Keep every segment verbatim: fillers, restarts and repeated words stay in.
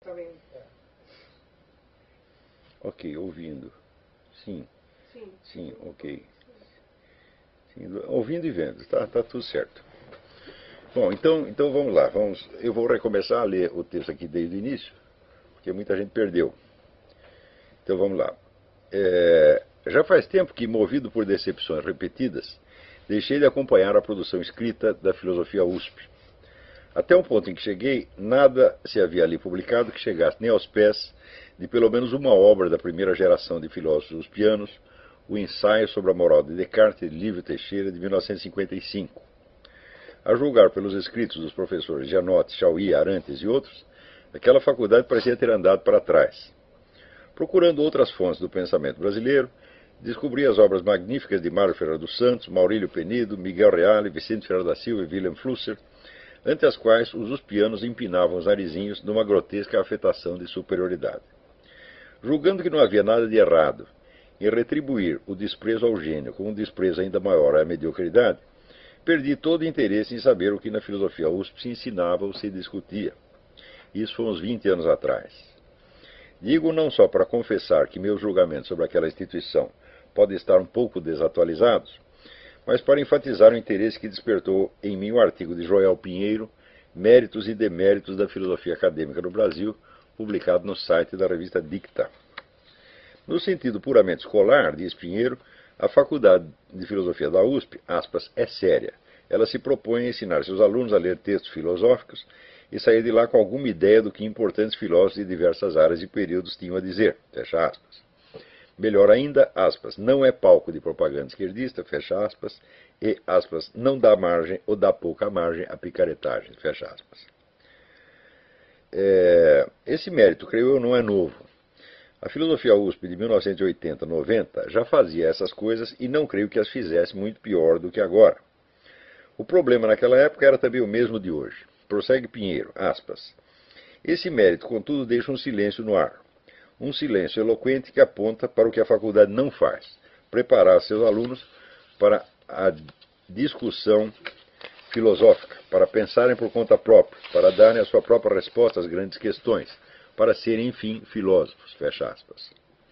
Tá vendo? Ok, ouvindo. Sim. Sim. Sim, ok. Sim, ouvindo e vendo, tá, tá tudo certo. Bom, então, então vamos lá. Vamos, eu vou recomeçar a ler o texto aqui desde o início, porque muita gente perdeu. Então vamos lá. É, já faz tempo que, movido por decepções repetidas, deixei de acompanhar a produção escrita da filosofia U S P. Até um ponto em que cheguei, nada se havia ali publicado que chegasse nem aos pés de pelo menos uma obra da primeira geração de filósofos uspianos, o Ensaio sobre a Moral de Descartes, de Lívio Teixeira, de mil novecentos e cinquenta e cinco. A julgar pelos escritos dos professores Gianotti, Chauí, Arantes e outros, aquela faculdade parecia ter andado para trás. Procurando outras fontes do pensamento brasileiro, descobri as obras magníficas de Mário Ferreira dos Santos, Maurílio Penido, Miguel Reale, Vicente Ferreira da Silva e Wilhelm Flusser, ante as quais os uspianos empinavam os narizinhos numa grotesca afetação de superioridade. Julgando que não havia nada de errado em retribuir o desprezo ao gênio com um desprezo ainda maior à mediocridade, perdi todo o interesse em saber o que na filosofia U S P se ensinava ou se discutia. Isso foi uns vinte anos atrás. Digo não só para confessar que meus julgamentos sobre aquela instituição podem estar um pouco desatualizados, mas para enfatizar o interesse que despertou em mim o artigo de Joel Pinheiro, Méritos e Deméritos da Filosofia Acadêmica no Brasil, publicado no site da revista Dicta. No sentido puramente escolar, diz Pinheiro, a Faculdade de Filosofia da U S P, aspas, é séria. Ela se propõe a ensinar seus alunos a ler textos filosóficos e sair de lá com alguma ideia do que importantes filósofos de diversas áreas e períodos tinham a dizer, fecha aspas. Melhor ainda, aspas, não é palco de propaganda esquerdista, fecha aspas, e, aspas, não dá margem ou dá pouca margem à picaretagem, fecha aspas. É, esse mérito, creio eu, não é novo. A filosofia U S P de mil novecentos e oitenta, noventa já fazia essas coisas e não creio que as fizesse muito pior do que agora. O problema naquela época era também o mesmo de hoje. Prossegue Pinheiro, aspas. Esse mérito, contudo, deixa um silêncio no ar. Um silêncio eloquente que aponta para o que a faculdade não faz, preparar seus alunos para a discussão filosófica, para pensarem por conta própria, para darem a sua própria resposta às grandes questões, para serem, enfim, filósofos, fecha aspas.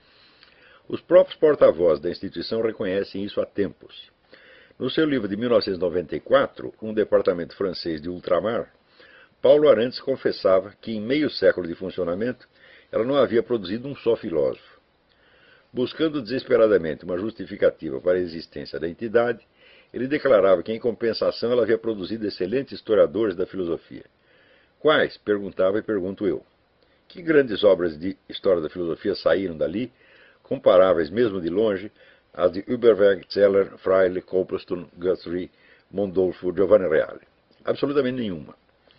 Os próprios porta-vozes da instituição reconhecem isso há tempos. No seu livro de mil novecentos e noventa e quatro, Um Departamento Francês de Ultramar, Paulo Arantes confessava que, em meio século de funcionamento, ela não havia produzido um só filósofo. Buscando desesperadamente uma justificativa para a existência da entidade, ele declarava que, em compensação, ela havia produzido excelentes historiadores da filosofia. Quais? Perguntava e pergunto eu. Que grandes obras de história da filosofia saíram dali, comparáveis mesmo de longe às de Überweg, Zeller, Freile, Copleston, Guthrie, Mondolfo, Giovanni Reale? Absolutamente nenhuma.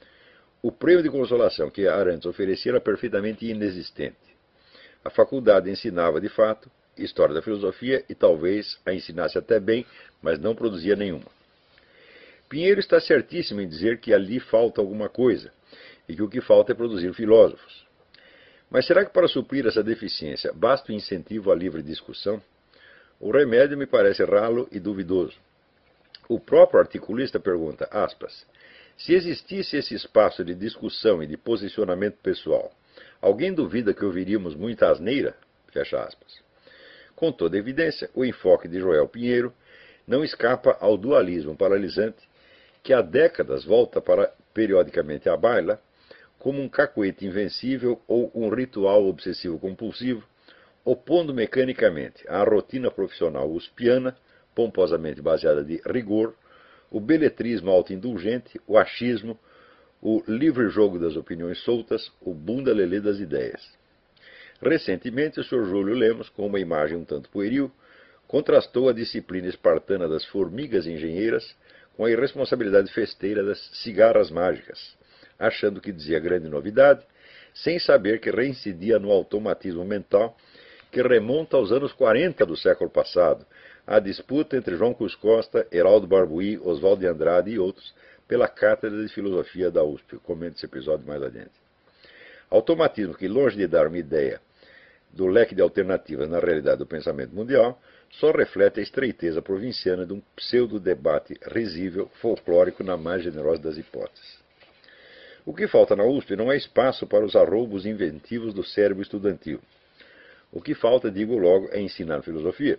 O prêmio de consolação que Arantes oferecia era perfeitamente inexistente. A faculdade ensinava, de fato, história da filosofia e talvez a ensinasse até bem, mas não produzia nenhuma. Pinheiro está certíssimo em dizer que ali falta alguma coisa e que o que falta é produzir filósofos. Mas será que para suprir essa deficiência basta o incentivo à livre discussão? O remédio me parece ralo e duvidoso. O próprio articulista pergunta, aspas, se existisse esse espaço de discussão e de posicionamento pessoal, alguém duvida que ouviríamos muita asneira? Fecha aspas. Com toda evidência, o enfoque de Joel Pinheiro não escapa ao dualismo paralisante que há décadas volta para, periodicamente à baila, como um cacuete invencível ou um ritual obsessivo-compulsivo, opondo mecanicamente à rotina profissional uspiana, pomposamente baseada de rigor, o beletrismo autoindulgente, o achismo, o livre jogo das opiniões soltas, o bunda-lelê das ideias. Recentemente, o senhor Júlio Lemos, com uma imagem um tanto pueril, contrastou a disciplina espartana das formigas engenheiras com a irresponsabilidade festeira das cigarras mágicas, achando que dizia grande novidade, sem saber que reincidia no automatismo mental que remonta aos anos quarenta do século passado, a disputa entre João Cus Costa, Heraldo Barbuí, Oswaldo de Andrade e outros pela Cátedra de Filosofia da U S P. Eu comento esse episódio mais adiante. Automatismo que, longe de dar uma ideia do leque de alternativas na realidade do pensamento mundial, só reflete a estreiteza provinciana de um pseudo-debate risível, folclórico na mais generosa das hipóteses. O que falta na U S P não é espaço para os arroubos inventivos do cérebro estudantil. O que falta, digo logo, é ensinar filosofia.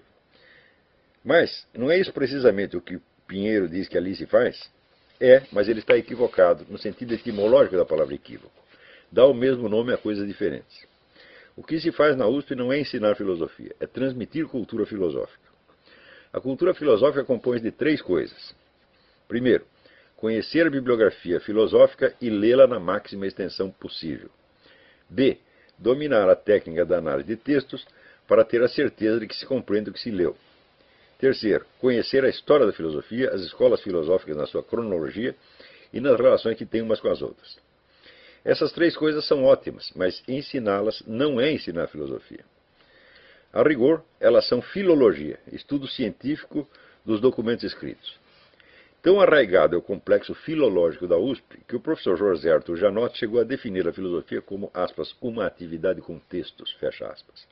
Mas não é isso precisamente o que Pinheiro diz que ali se faz? É, mas ele está equivocado, no sentido etimológico da palavra equívoco. Dá o mesmo nome a coisas diferentes. O que se faz na U S P não é ensinar filosofia, é transmitir cultura filosófica. A cultura filosófica compõe-se de três coisas. Primeiro, conhecer a bibliografia filosófica e lê-la na máxima extensão possível. B. Dominar a técnica da análise de textos para ter a certeza de que se compreende o que se leu. Terceiro, conhecer a história da filosofia, as escolas filosóficas na sua cronologia e nas relações que têm umas com as outras. Essas três coisas são ótimas, mas ensiná-las não é ensinar filosofia. A rigor, elas são filologia, estudo científico dos documentos escritos. Tão arraigado é o complexo filológico da U S P que o professor José Arthur Janotti chegou a definir a filosofia como, aspas, uma atividade com textos, fecha aspas.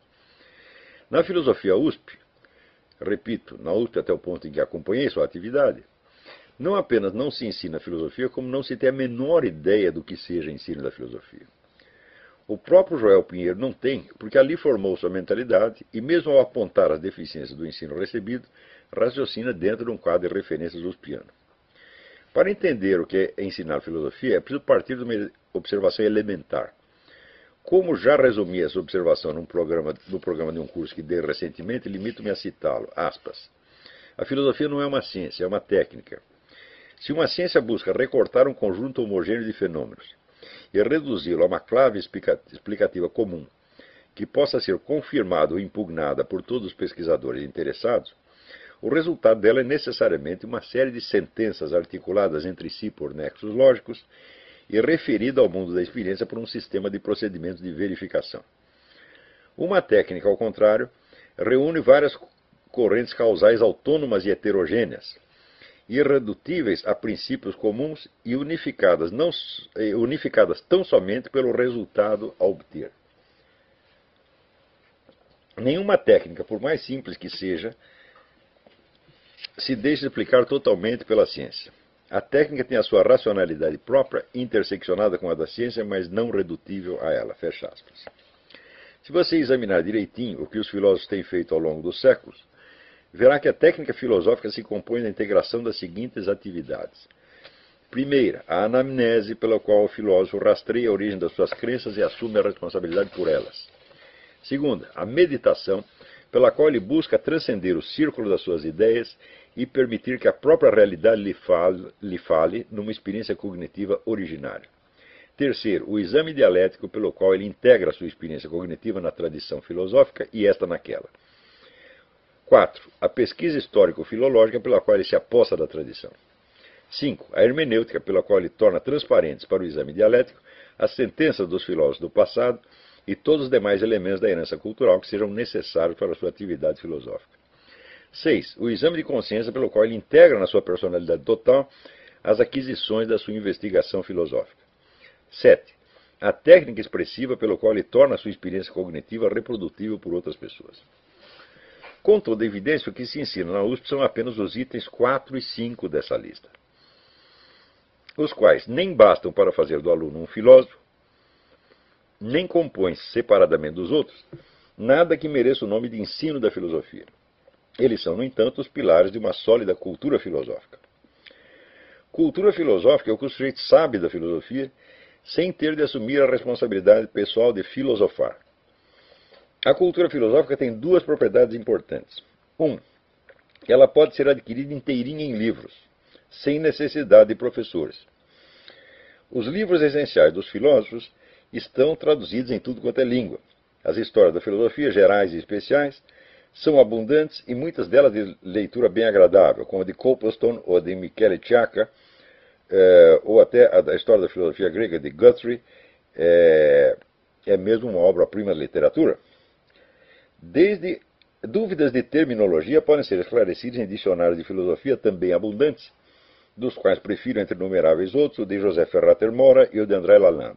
Na filosofia U S P, repito, na U S P até o ponto em que acompanhei sua atividade, não apenas não se ensina filosofia, como não se tem a menor ideia do que seja ensino da filosofia. O próprio Joel Pinheiro não tem, porque ali formou sua mentalidade e, mesmo ao apontar as deficiências do ensino recebido, raciocina dentro de um quadro de referências uspiano. Para entender o que é ensinar filosofia, é preciso partir de uma observação elementar. Como já resumi essa observação num programa, no programa de um curso que dei recentemente, limito-me a citá-lo. Aspas. A filosofia não é uma ciência, é uma técnica. Se uma ciência busca recortar um conjunto homogêneo de fenômenos e reduzi-lo a uma clave explicativa comum, que possa ser confirmada ou impugnada por todos os pesquisadores interessados, o resultado dela é necessariamente uma série de sentenças articuladas entre si por nexos lógicos e referida ao mundo da experiência por um sistema de procedimentos de verificação. Uma técnica, ao contrário, reúne várias correntes causais autônomas e heterogêneas, irredutíveis a princípios comuns e unificadas, não, unificadas tão somente pelo resultado a obter. Nenhuma técnica, por mais simples que seja, se deixa explicar totalmente pela ciência. A técnica tem a sua racionalidade própria, interseccionada com a da ciência, mas não redutível a ela. Fecha aspas. Se você examinar direitinho o que os filósofos têm feito ao longo dos séculos, verá que a técnica filosófica se compõe da integração das seguintes atividades. Primeira, a anamnese, pela qual o filósofo rastreia a origem das suas crenças e assume a responsabilidade por elas. Segunda, a meditação, pela qual ele busca transcender o círculo das suas ideias e permitir que a própria realidade lhe fale, lhe fale numa experiência cognitiva originária. Terceiro, o exame dialético, pelo qual ele integra a sua experiência cognitiva na tradição filosófica e esta naquela. Quatro, a pesquisa histórico-filológica, pela qual ele se aposta da tradição. Cinco, a hermenêutica, pela qual ele torna transparentes para o exame dialético as sentenças dos filósofos do passado e todos os demais elementos da herança cultural que sejam necessários para a sua atividade filosófica. Seis, o exame de consciência, pelo qual ele integra na sua personalidade total as aquisições da sua investigação filosófica. Sete, a técnica expressiva, pelo qual ele torna a sua experiência cognitiva reprodutível por outras pessoas. Com toda evidência, o que se ensina na U S P são apenas os itens quatro e cinco dessa lista, os quais nem bastam para fazer do aluno um filósofo, nem compõem-se separadamente dos outros, nada que mereça o nome de ensino da filosofia. Eles são, no entanto, os pilares de uma sólida cultura filosófica. Cultura filosófica é o que o sujeito sabe da filosofia, sem ter de assumir a responsabilidade pessoal de filosofar. A cultura filosófica tem duas propriedades importantes. Um, ela pode ser adquirida inteirinha em livros, sem necessidade de professores. Os livros essenciais dos filósofos estão traduzidos em tudo quanto é língua. As histórias da filosofia, gerais e especiais, são abundantes e muitas delas de leitura bem agradável, como a de Copleston ou a de Michele Ciacca, eh, ou até a da história da filosofia grega de Guthrie, é, é mesmo uma obra-prima de literatura. Desde dúvidas de terminologia podem ser esclarecidas em dicionários de filosofia também abundantes, dos quais prefiro entre inumeráveis outros o de José Ferrater Mora e o de André Lalande.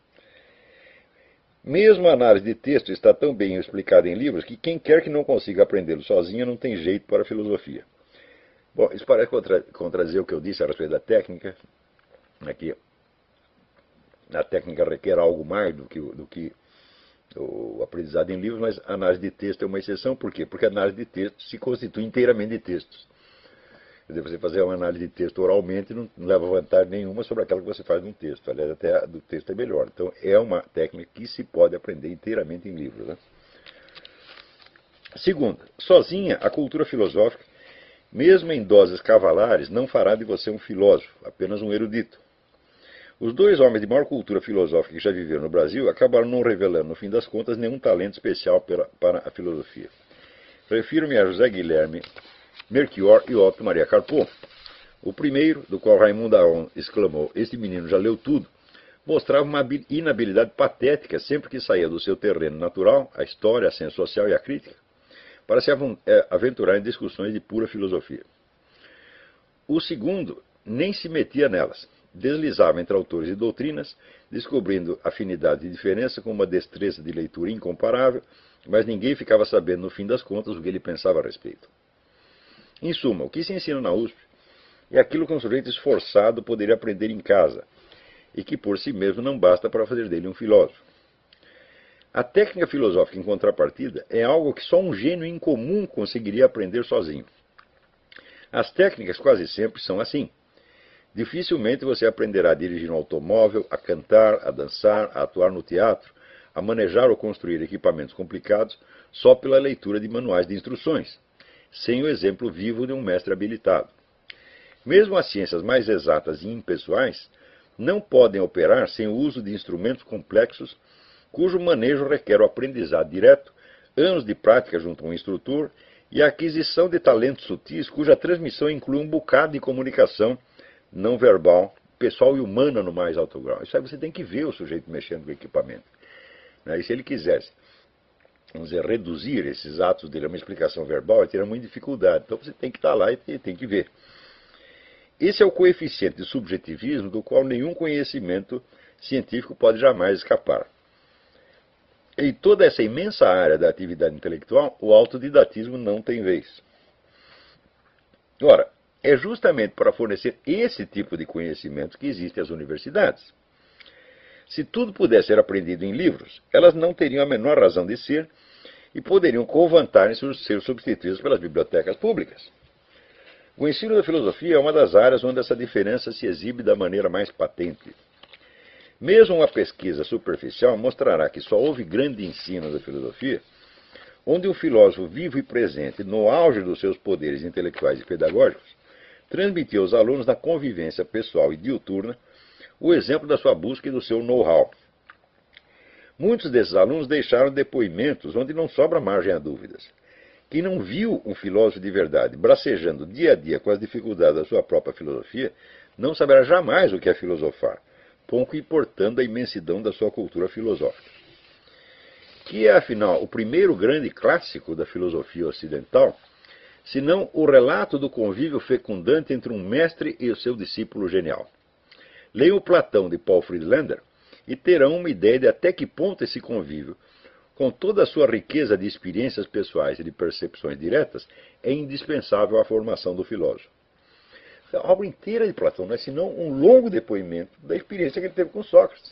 Mesmo a análise de texto está tão bem explicada em livros que quem quer que não consiga aprendê-lo sozinho não tem jeito para a filosofia. Bom, isso parece contra, contradizer o que eu disse a respeito da técnica. Aqui. a técnica requer algo mais do que, do que o aprendizado em livros, mas a análise de texto é uma exceção. Por quê? Porque a análise de texto se constitui inteiramente de textos. Quer dizer, você fazer uma análise de texto oralmente não, não leva vantagem nenhuma sobre aquela que você faz num texto. Aliás, até a do texto é melhor. Então, é uma técnica que se pode aprender inteiramente em livros, né? Segundo, sozinha, a cultura filosófica, mesmo em doses cavalares, não fará de você um filósofo, apenas um erudito. Os dois homens de maior cultura filosófica que já viveram no Brasil acabaram não revelando, no fim das contas, nenhum talento especial para, para a filosofia. Refiro-me a José Guilherme Melchior e Otto Maria Carpo. O primeiro, do qual Raimundo Aron exclamou, "Este menino já leu tudo", mostrava uma inabilidade patética sempre que saía do seu terreno natural, a história, a ciência social e a crítica, para se aventurar em discussões de pura filosofia. O segundo nem se metia nelas. Deslizava entre autores e doutrinas, descobrindo afinidade e diferença com uma destreza de leitura incomparável, mas ninguém ficava sabendo, no fim das contas, o que ele pensava a respeito. Em suma, o que se ensina na U S P é aquilo que um sujeito esforçado poderia aprender em casa, e que por si mesmo não basta para fazer dele um filósofo. A técnica filosófica, em contrapartida, é algo que só um gênio incomum conseguiria aprender sozinho. As técnicas quase sempre são assim. Dificilmente você aprenderá a dirigir um automóvel, a cantar, a dançar, a atuar no teatro, a manejar ou construir equipamentos complicados só pela leitura de manuais de instruções, sem o exemplo vivo de um mestre habilitado. Mesmo as ciências mais exatas e impessoais não podem operar sem o uso de instrumentos complexos cujo manejo requer o aprendizado direto, anos de prática junto a um instrutor e a aquisição de talentos sutis cuja transmissão inclui um bocado de comunicação não verbal, pessoal e humana no mais alto grau. Isso aí você tem que ver o sujeito mexendo com o equipamento. E se ele quisesse, vamos dizer, reduzir esses atos dele a uma explicação verbal, ele teria muita dificuldade. Então você tem que estar lá e tem que ver. Esse é o coeficiente de subjetivismo do qual nenhum conhecimento científico pode jamais escapar. Em toda essa imensa área da atividade intelectual, o autodidatismo não tem vez. Ora, é justamente para fornecer esse tipo de conhecimento que existem as universidades. Se tudo pudesse ser aprendido em livros, elas não teriam a menor razão de ser e poderiam com vantagem ser substituídas pelas bibliotecas públicas. O ensino da filosofia é uma das áreas onde essa diferença se exibe da maneira mais patente. Mesmo uma pesquisa superficial mostrará que só houve grande ensino da filosofia onde um filósofo vivo e presente, no auge dos seus poderes intelectuais e pedagógicos, transmitiu aos alunos da convivência pessoal e diuturna o exemplo da sua busca e do seu know-how. Muitos desses alunos deixaram depoimentos onde não sobra margem a dúvidas. Quem não viu um filósofo de verdade bracejando dia a dia com as dificuldades da sua própria filosofia, não saberá jamais o que é filosofar, pouco importando a imensidão da sua cultura filosófica. Que é, afinal, o primeiro grande clássico da filosofia ocidental, senão o relato do convívio fecundante entre um mestre e o seu discípulo genial. Leiam o Platão de Paul Friedlander e terão uma ideia de até que ponto esse convívio, com toda a sua riqueza de experiências pessoais e de percepções diretas, é indispensável à formação do filósofo. A obra inteira de Platão não é senão um longo depoimento da experiência que ele teve com Sócrates.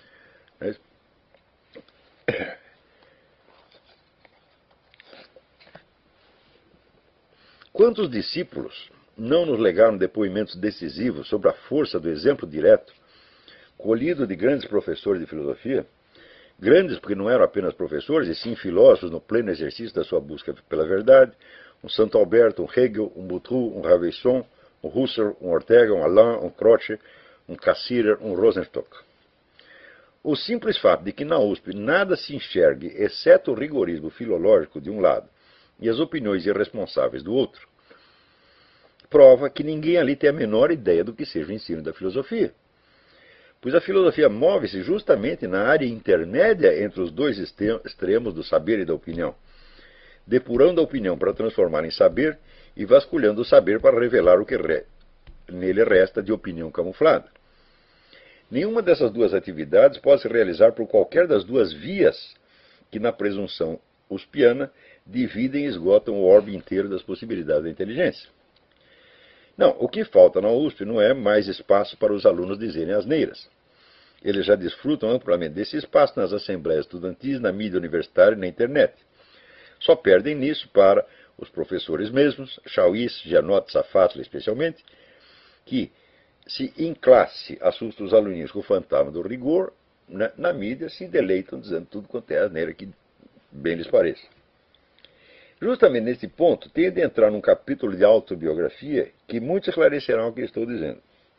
Quantos discípulos não nos legaram depoimentos decisivos sobre a força do exemplo direto, colhido de grandes professores de filosofia, grandes porque não eram apenas professores, e sim filósofos no pleno exercício da sua busca pela verdade, um Santo Alberto, um Hegel, um Boutroux, um Ravesson, um Husserl, um Ortega, um Alain, um Croce, um Cassirer, um Rosenstock. O simples fato de que na U S P nada se enxergue, exceto o rigorismo filológico de um lado e as opiniões irresponsáveis do outro, prova que ninguém ali tem a menor ideia do que seja o ensino da filosofia. Pois a filosofia move-se justamente na área intermédia entre os dois extremos do saber e da opinião, depurando a opinião para transformar em saber e vasculhando o saber para revelar o que re... nele resta de opinião camuflada. Nenhuma dessas duas atividades pode se realizar por qualquer das duas vias que, na presunção uspiana, dividem e esgotam o orbe inteiro das possibilidades da inteligência. Não, o que falta na U S P não é mais espaço para os alunos dizerem asneiras. Eles já desfrutam amplamente desse espaço nas assembleias estudantis, na mídia universitária e na internet. Só perdem nisso para os professores mesmos, Chauís, Gianotti, Safatli especialmente, que, se em classe assustam os aluninhos com o fantasma do rigor, na, na mídia se deleitam dizendo tudo quanto é asneira que bem lhes pareça. Justamente nesse ponto, tenho de entrar num capítulo de autobiografia que muitos esclarecerão o que estou dizendo.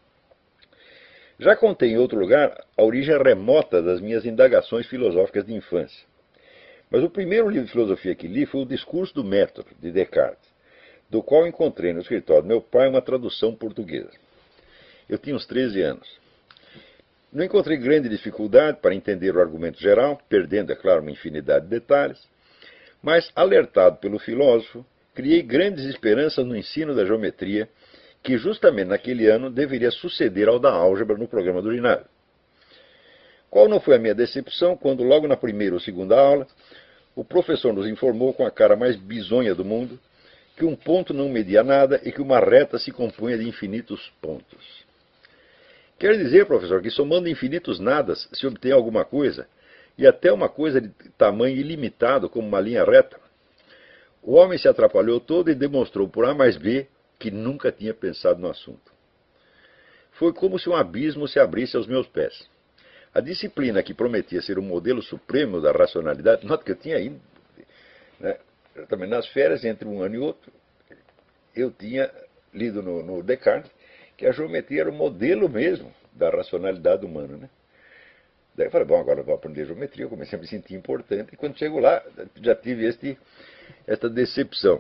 Já contei em outro lugar a origem remota das minhas indagações filosóficas de infância. Mas o primeiro livro de filosofia que li foi o Discurso do Método, de Descartes, do qual encontrei no escritório do meu pai uma tradução portuguesa. Eu tinha uns treze anos. Não encontrei grande dificuldade para entender o argumento geral, perdendo, é claro, uma infinidade de detalhes, mas, alertado pelo filósofo, criei grandes esperanças no ensino da geometria, que justamente naquele ano deveria suceder ao da álgebra no programa do ginásio. Qual não foi a minha decepção quando, logo na primeira ou segunda aula, o professor nos informou com a cara mais bizonha do mundo que um ponto não media nada e que uma reta se compunha de infinitos pontos. Quer dizer, professor, que somando infinitos nadas se obtém alguma coisa, e até uma coisa de tamanho ilimitado como uma linha reta? O homem se atrapalhou todo e demonstrou por A mais B que nunca tinha pensado no assunto. Foi como se um abismo se abrisse aos meus pés. A disciplina que prometia ser o modelo supremo da racionalidade, nota que eu tinha ido, né, também nas férias, entre um ano e outro, eu tinha lido no, no Descartes que a geometria era o modelo mesmo da racionalidade humana, né? Daí eu falei, bom, agora eu vou aprender geometria, eu comecei a me sentir importante, e quando chego lá, já tive este, esta decepção.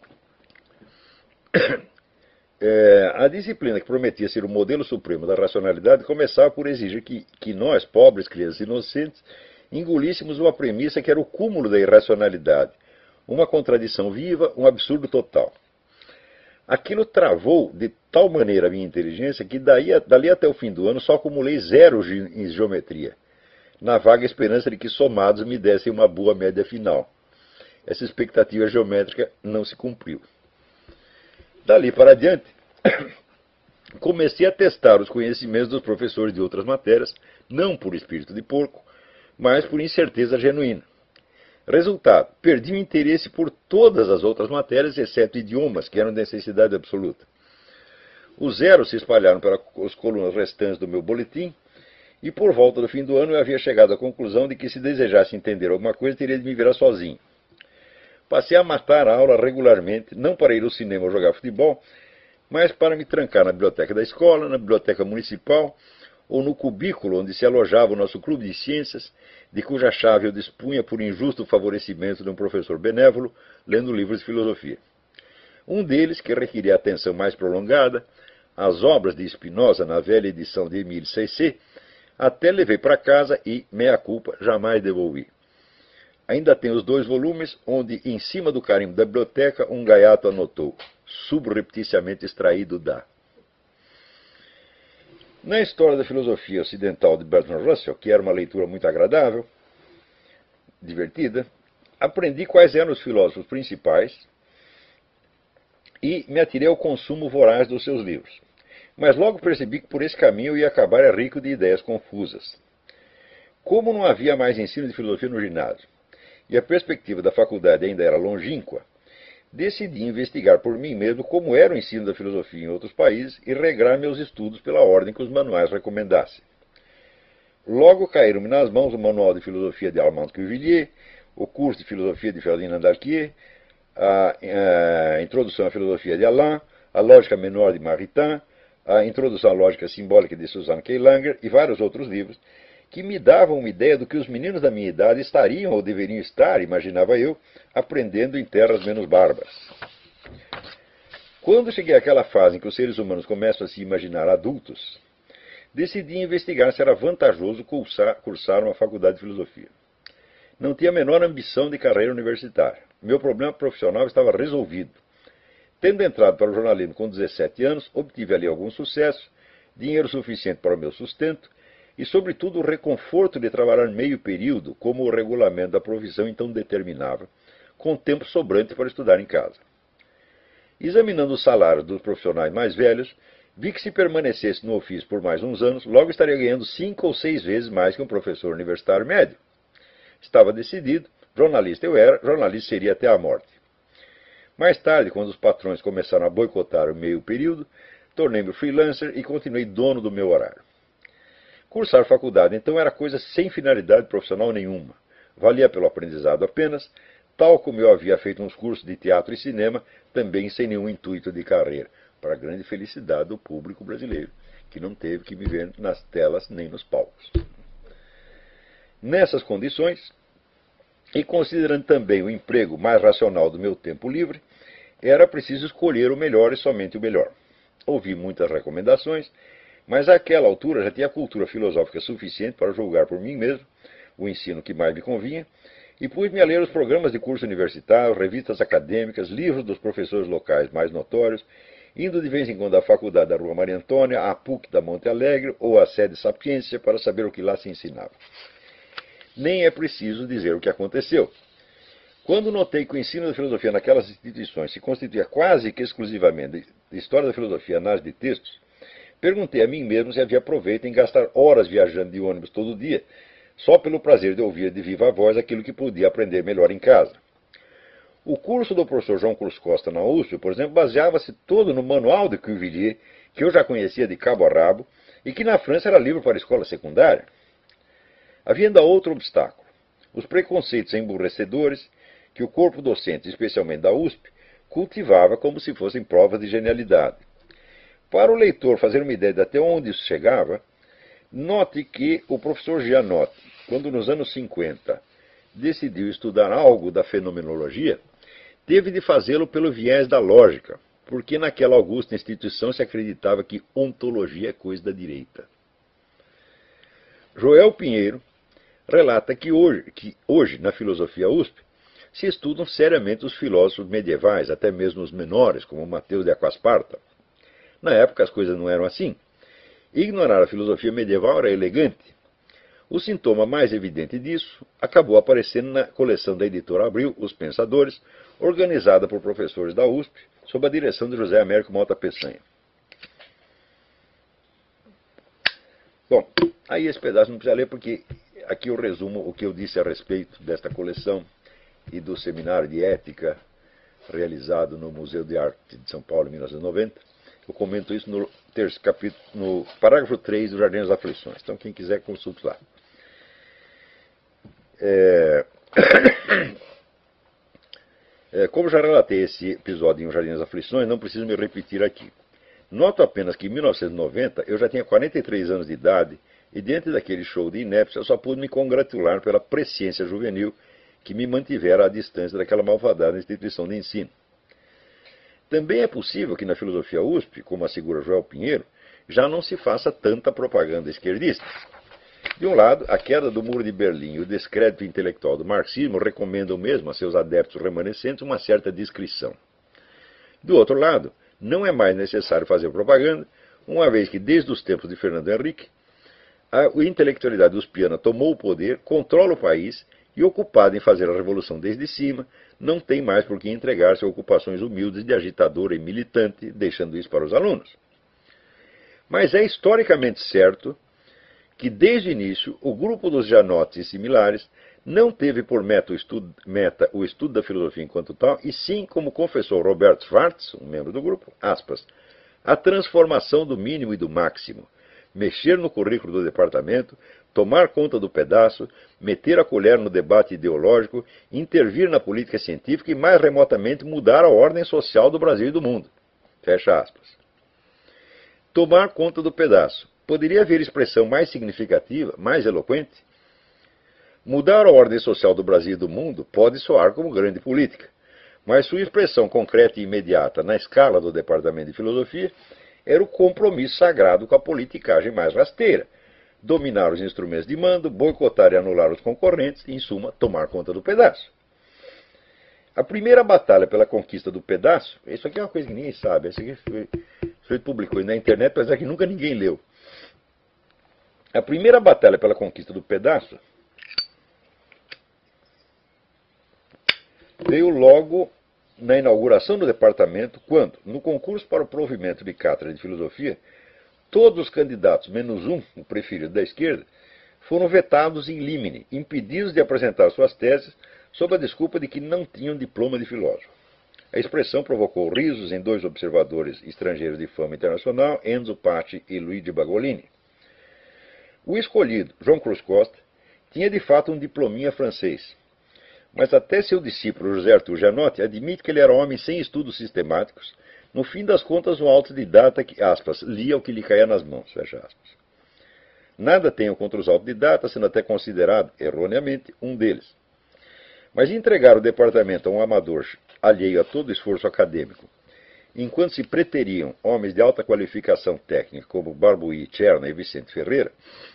É, a disciplina que prometia ser o modelo supremo da racionalidade começava por exigir que, que nós, pobres crianças inocentes, engolíssemos uma premissa que era o cúmulo da irracionalidade, uma contradição viva, um absurdo total. Aquilo travou de tal maneira a minha inteligência que daí, dali até o fim do ano só acumulei zero em geometria, na vaga esperança de que somados me dessem uma boa média final. Essa expectativa geométrica não se cumpriu. Dali para adiante, comecei a testar os conhecimentos dos professores de outras matérias, não por espírito de porco, mas por incerteza genuína. Resultado, perdi o interesse por todas as outras matérias, exceto idiomas, que eram necessidade absoluta. Os zeros se espalharam pelas colunas restantes do meu boletim, e por volta do fim do ano eu havia chegado à conclusão de que se desejasse entender alguma coisa, teria de me virar sozinho. Passei a matar a aula regularmente, não para ir ao cinema ou jogar futebol, mas para me trancar na biblioteca da escola, na biblioteca municipal, ou no cubículo onde se alojava o nosso clube de ciências, de cuja chave eu dispunha por injusto favorecimento de um professor benévolo, lendo livros de filosofia. Um deles, que requeria atenção mais prolongada, as obras de Spinoza na velha edição de Émile Cayset, até levei para casa e, meia culpa, jamais devolvi. Ainda tem os dois volumes, onde, em cima do carimbo da biblioteca, um gaiato anotou, subrepticiamente extraído da... Na História da Filosofia Ocidental de Bertrand Russell, que era uma leitura muito agradável, divertida, aprendi quais eram os filósofos principais e me atirei ao consumo voraz dos seus livros. Mas logo percebi que por esse caminho eu ia acabar rico de ideias confusas. Como não havia mais ensino de filosofia no ginásio, e a perspectiva da faculdade ainda era longínqua, decidi investigar por mim mesmo como era o ensino da filosofia em outros países e regrar meus estudos pela ordem que os manuais recomendassem. Logo caíram-me nas mãos o Manual de Filosofia de Armand Cuvillier, o curso de Filosofia de Ferdinand Darquier, a, a Introdução à Filosofia de Alain, a Lógica Menor de Maritain, a Introdução à Lógica Simbólica de Susanne K. Langer e vários outros livros, que me davam uma ideia do que os meninos da minha idade estariam ou deveriam estar, imaginava eu, aprendendo em terras menos bárbaras. Quando cheguei àquela fase em que os seres humanos começam a se imaginar adultos, decidi investigar se era vantajoso cursar, cursar uma faculdade de filosofia. Não tinha a menor ambição de carreira universitária. Meu problema profissional estava resolvido. Tendo entrado para o jornalismo com dezessete anos, obtive ali algum sucesso, dinheiro suficiente para o meu sustento, e, sobretudo, o reconforto de trabalhar meio período, como o regulamento da profissão então determinava, com tempo sobrante para estudar em casa. Examinando os salários dos profissionais mais velhos, Vi que se permanecesse no ofício por mais uns anos, logo estaria ganhando cinco ou seis vezes mais que um professor universitário médio. Estava decidido, jornalista eu era, jornalista seria até a morte. Mais tarde, quando os patrões começaram a boicotar o meio período, tornei-me freelancer e continuei dono do meu horário. Cursar faculdade, então, era coisa sem finalidade profissional nenhuma. Valia pelo aprendizado apenas, tal como eu havia feito uns cursos de teatro e cinema, também sem nenhum intuito de carreira, para a grande felicidade do público brasileiro, que não teve que me ver nas telas nem nos palcos. Nessas condições, e considerando também o emprego mais racional do meu tempo livre, era preciso escolher o melhor e somente o melhor. Ouvi muitas recomendações, mas àquela altura já tinha cultura filosófica suficiente para julgar por mim mesmo o ensino que mais me convinha, e pus-me a ler os programas de curso universitário, revistas acadêmicas, livros dos professores locais mais notórios, indo de vez em quando à faculdade da Rua Maria Antônia, à PUC da Monte Alegre ou à sede Sapiência para saber o que lá se ensinava. Nem é preciso dizer o que aconteceu. Quando notei que o ensino da filosofia naquelas instituições se constituía quase que exclusivamente de história da filosofia análise de textos, perguntei a mim mesmo se havia proveito em gastar horas viajando de ônibus todo dia, só pelo prazer de ouvir de viva voz aquilo que podia aprender melhor em casa. O curso do professor João Cruz Costa na U S P, por exemplo, baseava-se todo no manual de Cuvillier, que eu já conhecia de cabo a rabo, e que na França era livro para a escola secundária. Havia ainda outro obstáculo: os preconceitos emburrecedores que o corpo docente, especialmente da U S P, cultivava como se fossem provas de genialidade. Para o leitor fazer uma ideia de até onde isso chegava, note que o professor Gianotti, quando nos anos cinquenta decidiu estudar algo da fenomenologia, teve de fazê-lo pelo viés da lógica, porque naquela augusta instituição se acreditava que ontologia é coisa da direita. Joel Pinheiro relata que hoje, que hoje, na filosofia U S P, se estudam seriamente os filósofos medievais, até mesmo os menores, como Mateus de Aquasparta. Na época as coisas não eram assim. Ignorar a filosofia medieval era elegante. O sintoma mais evidente disso acabou aparecendo na coleção da editora Abril, Os Pensadores, organizada por professores da U S P, sob a direção de José Américo Mota Peçanha. Bom, aí esse pedaço não precisa ler, porque aqui eu resumo o que eu disse a respeito desta coleção e do seminário de ética realizado no Museu de Arte de São Paulo em mil novecentos e noventa. Eu comento isso no, terço, capítulo, no parágrafo três do Jardim das Aflições. Então, quem quiser, consulte lá. É... É, como já relatei esse episódio em O Jardim das Aflições, não preciso me repetir aqui. Noto apenas que em mil novecentos e noventa eu já tinha quarenta e três anos de idade e, diante daquele show de inépcia, eu só pude me congratular pela presciência juvenil que me mantivera à distância daquela malvadada instituição de ensino. Também é possível que na filosofia U S P, como assegura Joel Pinheiro, já não se faça tanta propaganda esquerdista. De um lado, a queda do Muro de Berlim e o descrédito intelectual do marxismo recomendam mesmo a seus adeptos remanescentes uma certa discrição. Do outro lado, não é mais necessário fazer propaganda, uma vez que desde os tempos de Fernando Henrique, a intelectualidade uspiana tomou o poder, controla o país e, ocupada em fazer a revolução desde cima, não tem mais por que entregar-se a ocupações humildes de agitador e militante, deixando isso para os alunos. Mas é historicamente certo que, desde o início, o grupo dos Gianotti e similares não teve por meta o, estudo, meta o estudo da filosofia enquanto tal, e sim, como confessou Robert Schwartz, um membro do grupo, aspas, a transformação do mínimo e do máximo, mexer no currículo do departamento, tomar conta do pedaço, meter a colher no debate ideológico, intervir na política científica e, mais remotamente, mudar a ordem social do Brasil e do mundo. Fecha aspas. Tomar conta do pedaço. Poderia haver expressão mais significativa, mais eloquente? Mudar a ordem social do Brasil e do mundo pode soar como grande política, mas sua expressão concreta e imediata na escala do Departamento de Filosofia era o compromisso sagrado com a politicagem mais rasteira, dominar os instrumentos de mando, boicotar e anular os concorrentes e, em suma, tomar conta do pedaço. A primeira batalha pela conquista do pedaço, isso aqui é uma coisa que ninguém sabe, isso aqui foi, foi publicou na internet, apesar que nunca ninguém leu. A primeira batalha pela conquista do pedaço veio logo na inauguração do departamento, quando, no concurso para o provimento de cátedra de filosofia, todos os candidatos, menos um, o preferido da esquerda, foram vetados in limine, impedidos de apresentar suas teses, sob a desculpa de que não tinham diploma de filósofo. A expressão provocou risos em dois observadores estrangeiros de fama internacional, Enzo Patti e Luigi Bagolini. O escolhido, João Cruz Costa, tinha de fato um diplominha francês, mas até seu discípulo José Arthur Janotti admite que ele era um homem sem estudos sistemáticos, no fim das contas um autodidata que, aspas, lia o que lhe caía nas mãos, fecha aspas. Nada tenho contra os autodidatas, sendo até considerado, erroneamente, um deles. Mas entregar o departamento a um amador alheio a todo esforço acadêmico, enquanto se preteriam homens de alta qualificação técnica como Barbuí, Tcherna e Vicente Ferreira,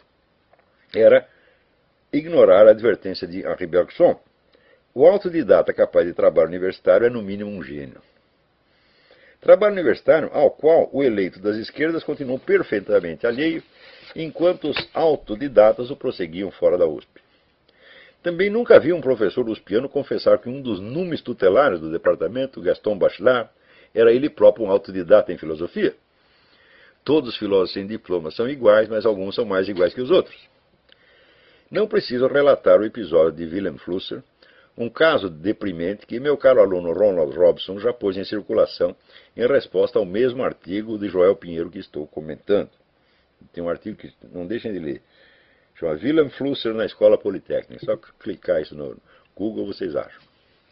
era ignorar a advertência de Henri Bergson. O autodidata capaz de trabalho universitário é no mínimo um gênio. Trabalho universitário ao qual o eleito das esquerdas continuou perfeitamente alheio, enquanto os autodidatas o prosseguiam fora da U S P. Também nunca vi um professor uspiano confessar que um dos numes tutelares do departamento, Gaston Bachelard, era ele próprio um autodidata em filosofia. Todos os filósofos sem diploma são iguais, mas alguns são mais iguais que os outros. Não preciso relatar o episódio de Wilhelm Flusser, um caso deprimente que meu caro aluno Ronald Robson já pôs em circulação em resposta ao mesmo artigo de Joel Pinheiro que estou comentando. Tem um artigo que não deixem de ler. Chama Wilhelm Flusser na Escola Politécnica. Só clicar isso no Google vocês acham.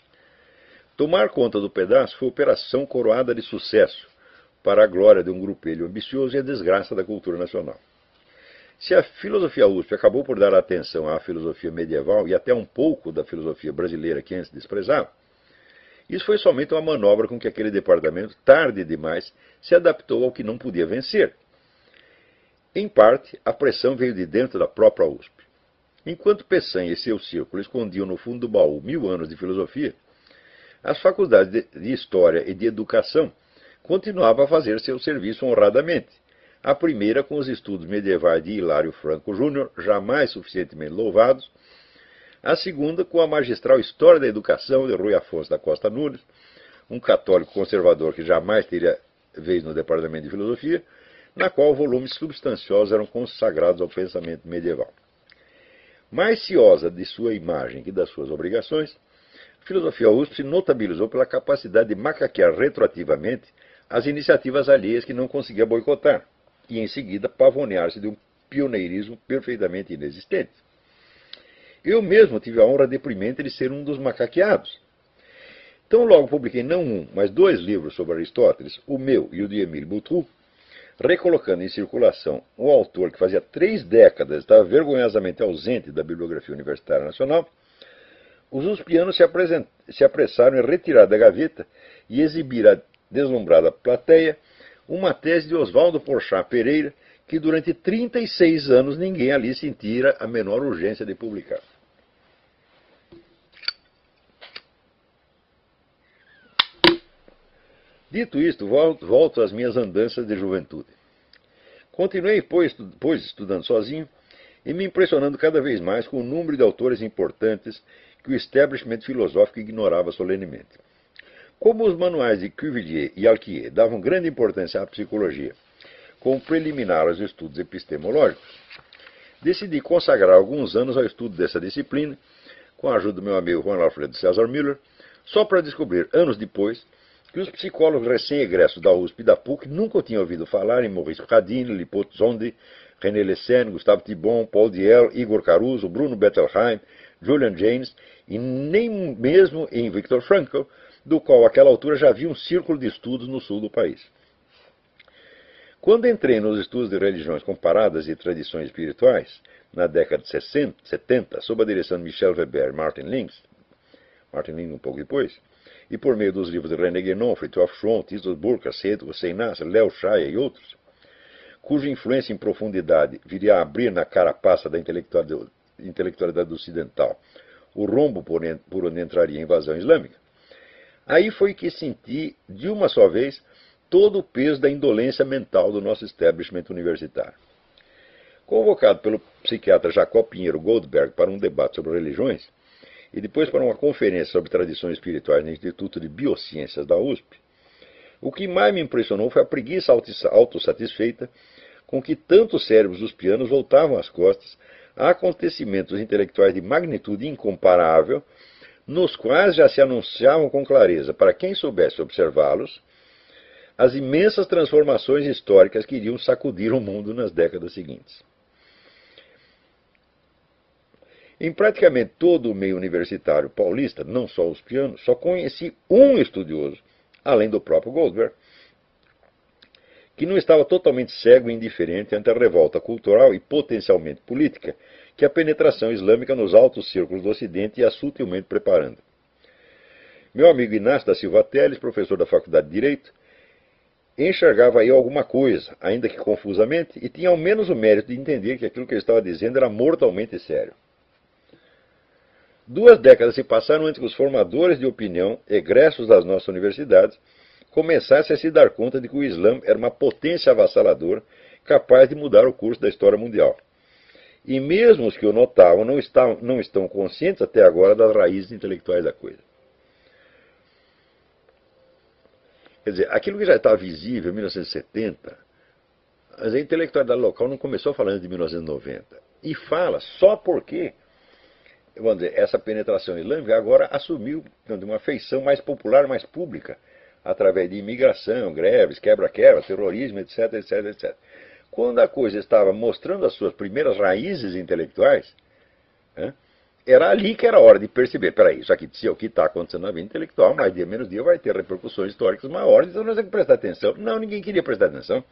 Tomar conta do pedaço foi operação coroada de sucesso, para a glória de um grupelho ambicioso e a desgraça da cultura nacional. Se a filosofia U S P acabou por dar atenção à filosofia medieval e até um pouco da filosofia brasileira que antes desprezava, isso foi somente uma manobra com que aquele departamento, tarde demais, se adaptou ao que não podia vencer. Em parte, a pressão veio de dentro da própria U S P. Enquanto Peçanha e seu círculo escondiam no fundo do baú mil anos de filosofia, as faculdades de História e de Educação continuavam a fazer seu serviço honradamente. A primeira com os estudos medievais de Hilário Franco Júnior, jamais suficientemente louvados. A segunda com a magistral História da Educação de Rui Afonso da Costa Nunes, um católico conservador que jamais teria vez no departamento de filosofia, na qual volumes substanciosos eram consagrados ao pensamento medieval. Mais ciosa de sua imagem que das suas obrigações, a filosofia U S P se notabilizou pela capacidade de macaquear retroativamente as iniciativas alheias que não conseguia boicotar, e em seguida pavonear-se de um pioneirismo perfeitamente inexistente. Eu mesmo tive a honra deprimente de ser um dos macaqueados. Então logo publiquei não um, mas dois livros sobre Aristóteles, o meu e o de Émile Boutroux, recolocando em circulação um autor que fazia três décadas estava vergonhosamente ausente da bibliografia universitária nacional. Os uspianos se, se apressaram em retirar da gaveta e exibir à deslumbrada plateia uma tese de Oswaldo Porchat Pereira, que durante trinta e seis anos ninguém ali sentira a menor urgência de publicar. Dito isto, volto, volto às minhas andanças de juventude. Continuei, pois, pois, estudando sozinho e me impressionando cada vez mais com o número de autores importantes que o establishment filosófico ignorava solenemente. Como os manuais de Cuvillier e Alquier davam grande importância à psicologia, como preliminar aos estudos epistemológicos, decidi consagrar alguns anos ao estudo dessa disciplina, com a ajuda do meu amigo Juan Alfredo César Müller, só para descobrir, anos depois, que os psicólogos recém-egressos da U S P e da P U C nunca tinham ouvido falar em Maurice Pradines, Lipot Zondi, René Lessen, Gustave Thibon, Paul Diel, Igor Caruso, Bruno Bettelheim, Julian Jaynes e nem mesmo em Viktor Frankl, do qual àquela altura já havia um círculo de estudos no sul do país. Quando entrei nos estudos de religiões comparadas e tradições espirituais, na década de sessenta, setenta, sob a direção de Michel Weber e Martin Lings, Martin Lings um pouco depois, e por meio dos livros de René Guénon, Fritjof Schwann, Isidor Burka, Cedro Seinas, Léo Chaya e outros, cuja influência em profundidade viria a abrir na carapaça da intelectualidade ocidental o rombo por onde entraria a invasão islâmica, aí foi que senti, de uma só vez, todo o peso da indolência mental do nosso establishment universitário. Convocado pelo psiquiatra Jacob Pinheiro Goldberg para um debate sobre religiões, e depois para uma conferência sobre tradições espirituais no Instituto de Biociências da U S P, o que mais me impressionou foi a preguiça autossatisfeita com que tantos cérebros dos pianos voltavam as costas a acontecimentos intelectuais de magnitude incomparável, nos quais já se anunciavam com clareza, para quem soubesse observá-los, as imensas transformações históricas que iriam sacudir o mundo nas décadas seguintes. Em praticamente todo o meio universitário paulista, não só os pianos, só conheci um estudioso, além do próprio Goldberg, que não estava totalmente cego e indiferente ante a revolta cultural e potencialmente política que a penetração islâmica nos altos círculos do Ocidente ia sutilmente preparando. Meu amigo Inácio da Silva Teles, professor da Faculdade de Direito, enxergava aí alguma coisa, ainda que confusamente, e tinha ao menos o mérito de entender que aquilo que ele estava dizendo era mortalmente sério. Duas décadas se passaram antes que os formadores de opinião, egressos das nossas universidades, começassem a se dar conta de que o Islã era uma potência avassaladora capaz de mudar o curso da história mundial. E mesmo os que o notavam não estão, não estão conscientes até agora das raízes intelectuais da coisa. Quer dizer, aquilo que já estava visível em mil novecentos e setenta, a intelectualidade local não começou falando de mil novecentos e noventa. E fala só porque, vamos dizer, essa penetração islâmica agora assumiu de uma feição mais popular, mais pública, através de imigração, greves, quebra-quebra, terrorismo, etc, etc, etcétera. Quando a coisa estava mostrando as suas primeiras raízes intelectuais, né, era ali que era a hora de perceber, peraí, isso aqui, se é o que está acontecendo na vida intelectual, mais dia menos dia vai ter repercussões históricas maiores, então nós temos que prestar atenção. Não, ninguém queria prestar atenção.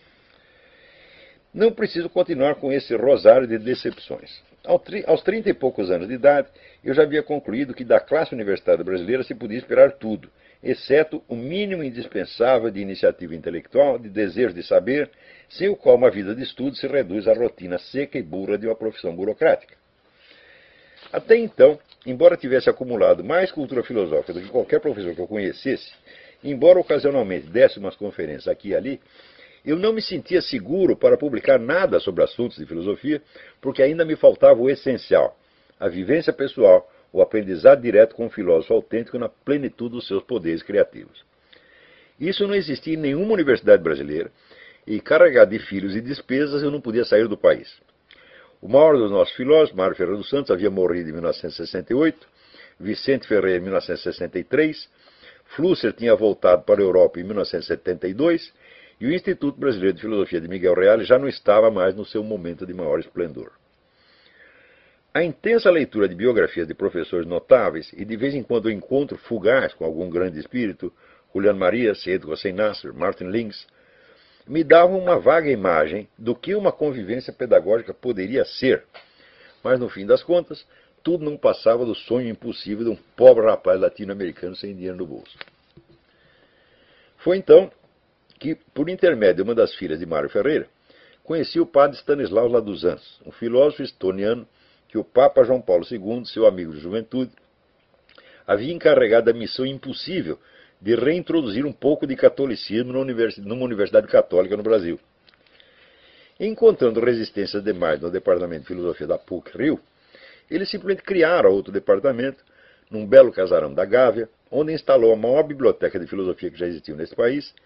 Não preciso continuar com esse rosário de decepções. Aos trinta e poucos anos de idade, eu já havia concluído que da classe universitária brasileira se podia esperar tudo, exceto o mínimo indispensável de iniciativa intelectual, de desejo de saber, sem o qual uma vida de estudo se reduz à rotina seca e burra de uma profissão burocrática. Até então, embora tivesse acumulado mais cultura filosófica do que qualquer professor que eu conhecesse, embora ocasionalmente desse umas conferências aqui e ali, eu não me sentia seguro para publicar nada sobre assuntos de filosofia, porque ainda me faltava o essencial, a vivência pessoal, o aprendizado direto com um filósofo autêntico na plenitude dos seus poderes criativos. Isso não existia em nenhuma universidade brasileira, e carregado de filhos e despesas eu não podia sair do país. O maior dos nossos filósofos, Mário Ferreira dos Santos, havia morrido em mil novecentos e sessenta e oito, Vicente Ferreira em mil novecentos e sessenta e três, Flusser tinha voltado para a Europa em mil novecentos e setenta e dois, e o Instituto Brasileiro de Filosofia de Miguel Reale já não estava mais no seu momento de maior esplendor. A intensa leitura de biografias de professores notáveis e de vez em quando o encontro fugaz com algum grande espírito, Julián María, Seyyed Hossein Nasr, Martin Lings, me davam uma vaga imagem do que uma convivência pedagógica poderia ser. Mas, no fim das contas, tudo não passava do sonho impossível de um pobre rapaz latino-americano sem dinheiro no bolso. Foi então que, por intermédio de uma das filhas de Mário Ferreira, conheci o padre Stanislau Laduzans, um filósofo estoniano que o Papa João Paulo segundo, seu amigo de juventude, havia encarregado a missão impossível de reintroduzir um pouco de catolicismo numa universidade católica no Brasil. Encontrando resistências demais no departamento de filosofia da P U C Rio, eles simplesmente criaram outro departamento, num belo casarão da Gávea, onde instalou a maior biblioteca de filosofia que já existiu nesse país,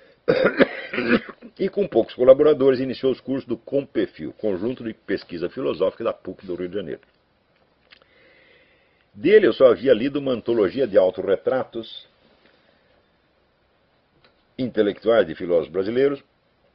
e com poucos colaboradores iniciou os cursos do COMPEFIL, Conjunto de Pesquisa Filosófica da P U C do Rio de Janeiro. Dele eu só havia lido uma antologia de autorretratos intelectuais de filósofos brasileiros,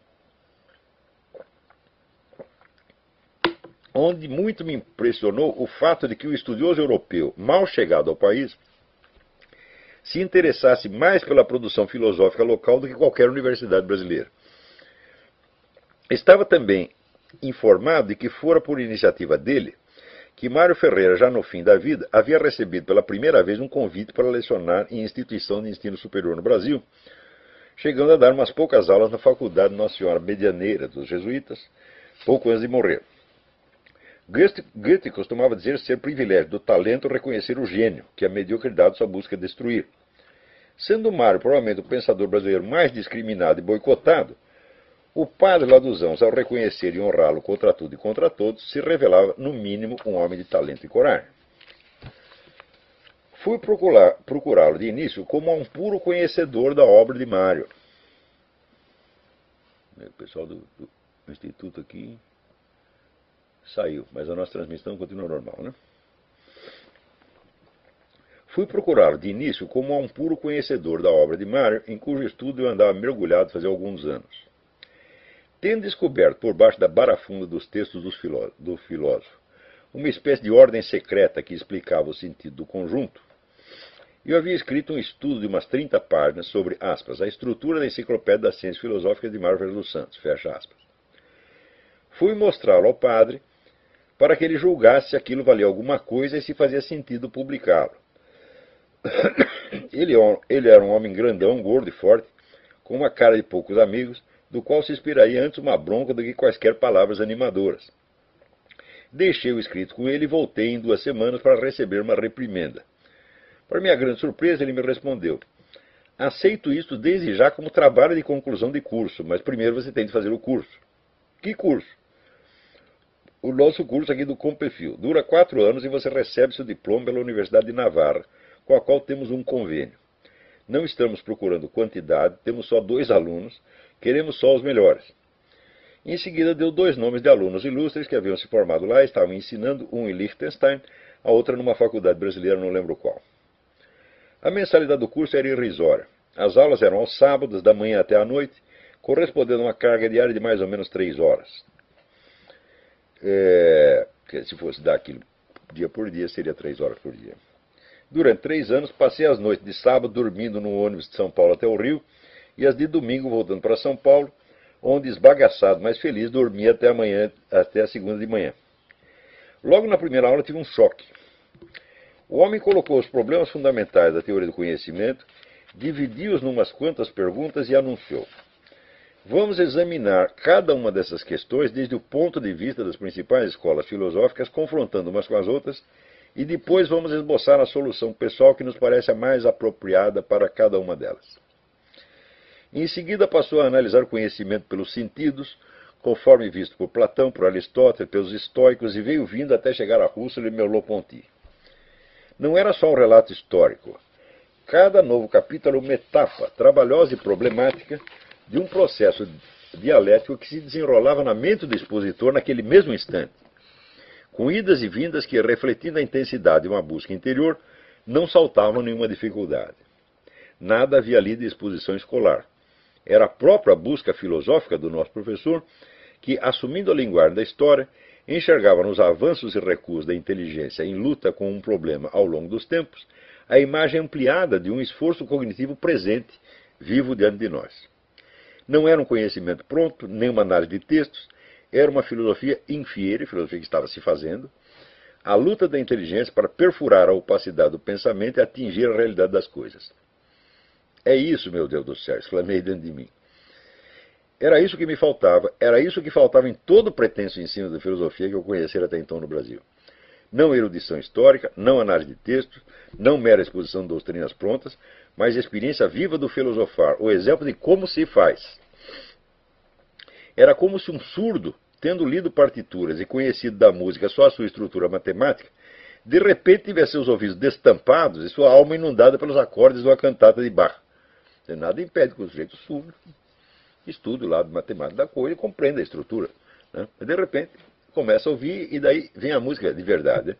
onde muito me impressionou o fato de que o estudioso europeu, mal chegado ao país, se interessasse mais pela produção filosófica local do que qualquer universidade brasileira. Estava também informado de que fora por iniciativa dele que Mário Ferreira, já no fim da vida, havia recebido pela primeira vez um convite para lecionar em instituição de ensino superior no Brasil, chegando a dar umas poucas aulas na Faculdade Nossa Senhora Medianeira dos Jesuítas, pouco antes de morrer. Goethe, Goethe costumava dizer ser privilégio do talento reconhecer o gênio, que a mediocridade só busca destruir. Sendo Mário provavelmente o pensador brasileiro mais discriminado e boicotado, o padre Laduzans, ao reconhecer e honrá-lo contra tudo e contra todos, se revelava, no mínimo, um homem de talento e coragem. Fui procurar- procurá-lo de início como um puro conhecedor da obra de Mário. O pessoal do, do Instituto aqui saiu, mas a nossa transmissão continua normal, né? Fui procurá-lo de início como um puro conhecedor da obra de Mário, em cujo estudo eu andava mergulhado fazia alguns anos. Tendo descoberto, por baixo da barafunda dos textos do filó- do filósofo, uma espécie de ordem secreta que explicava o sentido do conjunto, eu havia escrito um estudo de umas trinta páginas sobre, aspas, a estrutura da enciclopédia das ciências filosóficas de Mário Ferreira dos Santos, fecha aspas. Fui mostrá-lo ao padre para que ele julgasse se aquilo valia alguma coisa e se fazia sentido publicá-lo. Ele, ele era um homem grandão, gordo e forte, com uma cara de poucos amigos, do qual se inspiraria antes uma bronca do que quaisquer palavras animadoras. Deixei o escrito com ele e voltei em duas semanas para receber uma reprimenda. Para minha grande surpresa, ele me respondeu: aceito isto desde já como trabalho de conclusão de curso, mas primeiro você tem de fazer o curso. Que curso? O nosso curso aqui do Compefil. Dura quatro anos e você recebe seu diploma pela Universidade de Navarra, com a qual temos um convênio. Não estamos procurando quantidade, temos só dois alunos, queremos só os melhores. Em seguida deu dois nomes de alunos ilustres que haviam se formado lá e estavam ensinando, um em Liechtenstein, a outra numa faculdade brasileira, não lembro qual. A mensalidade do curso era irrisória. As aulas eram aos sábados, da manhã até à noite, correspondendo a uma carga diária de mais ou menos três horas. É, se fosse dar aquilo dia por dia, seria três horas por dia. Durante três anos, passei as noites de sábado dormindo no ônibus de São Paulo até o Rio, e as de domingo voltando para São Paulo, onde, esbagaçado, mas feliz, dormia até, amanhã, até a segunda de manhã. Logo na primeira aula tive um choque. O homem colocou os problemas fundamentais da teoria do conhecimento, dividiu-os numas quantas perguntas e anunciou: vamos examinar cada uma dessas questões desde o ponto de vista das principais escolas filosóficas, confrontando umas com as outras, e depois vamos esboçar a solução pessoal que nos parece a mais apropriada para cada uma delas. Em seguida passou a analisar o conhecimento pelos sentidos, conforme visto por Platão, por Aristóteles, pelos estoicos, e veio vindo até chegar a Husserl e Merleau-Ponty. Não era só um relato histórico. Cada novo capítulo era uma etapa trabalhosa e problemática de um processo dialético que se desenrolava na mente do expositor naquele mesmo instante, com idas e vindas que, refletindo a intensidade de uma busca interior, não saltavam nenhuma dificuldade. Nada havia ali de exposição escolar. Era a própria busca filosófica do nosso professor que, assumindo a linguagem da história, enxergava nos avanços e recuos da inteligência em luta com um problema ao longo dos tempos a imagem ampliada de um esforço cognitivo presente, vivo diante de nós. Não era um conhecimento pronto, nem uma análise de textos, era uma filosofia infiere, filosofia que estava se fazendo, a luta da inteligência para perfurar a opacidade do pensamento e atingir a realidade das coisas. É isso, meu Deus do céu, exclamei dentro de mim. Era isso que me faltava, era isso que faltava em todo o pretenso ensino da filosofia que eu conhecera até então no Brasil. Não erudição histórica, não análise de textos, não mera exposição de doutrinas prontas, mas experiência viva do filosofar, o exemplo de como se faz. Era como se um surdo, tendo lido partituras e conhecido da música só a sua estrutura matemática, de repente tivesse seus ouvidos destampados e sua alma inundada pelos acordes de uma cantata de Bach. Nada impede que o sujeito surdo estude o lado matemático da coisa e compreenda a estrutura, né? Mas de repente começa a ouvir e daí vem a música de verdade, né?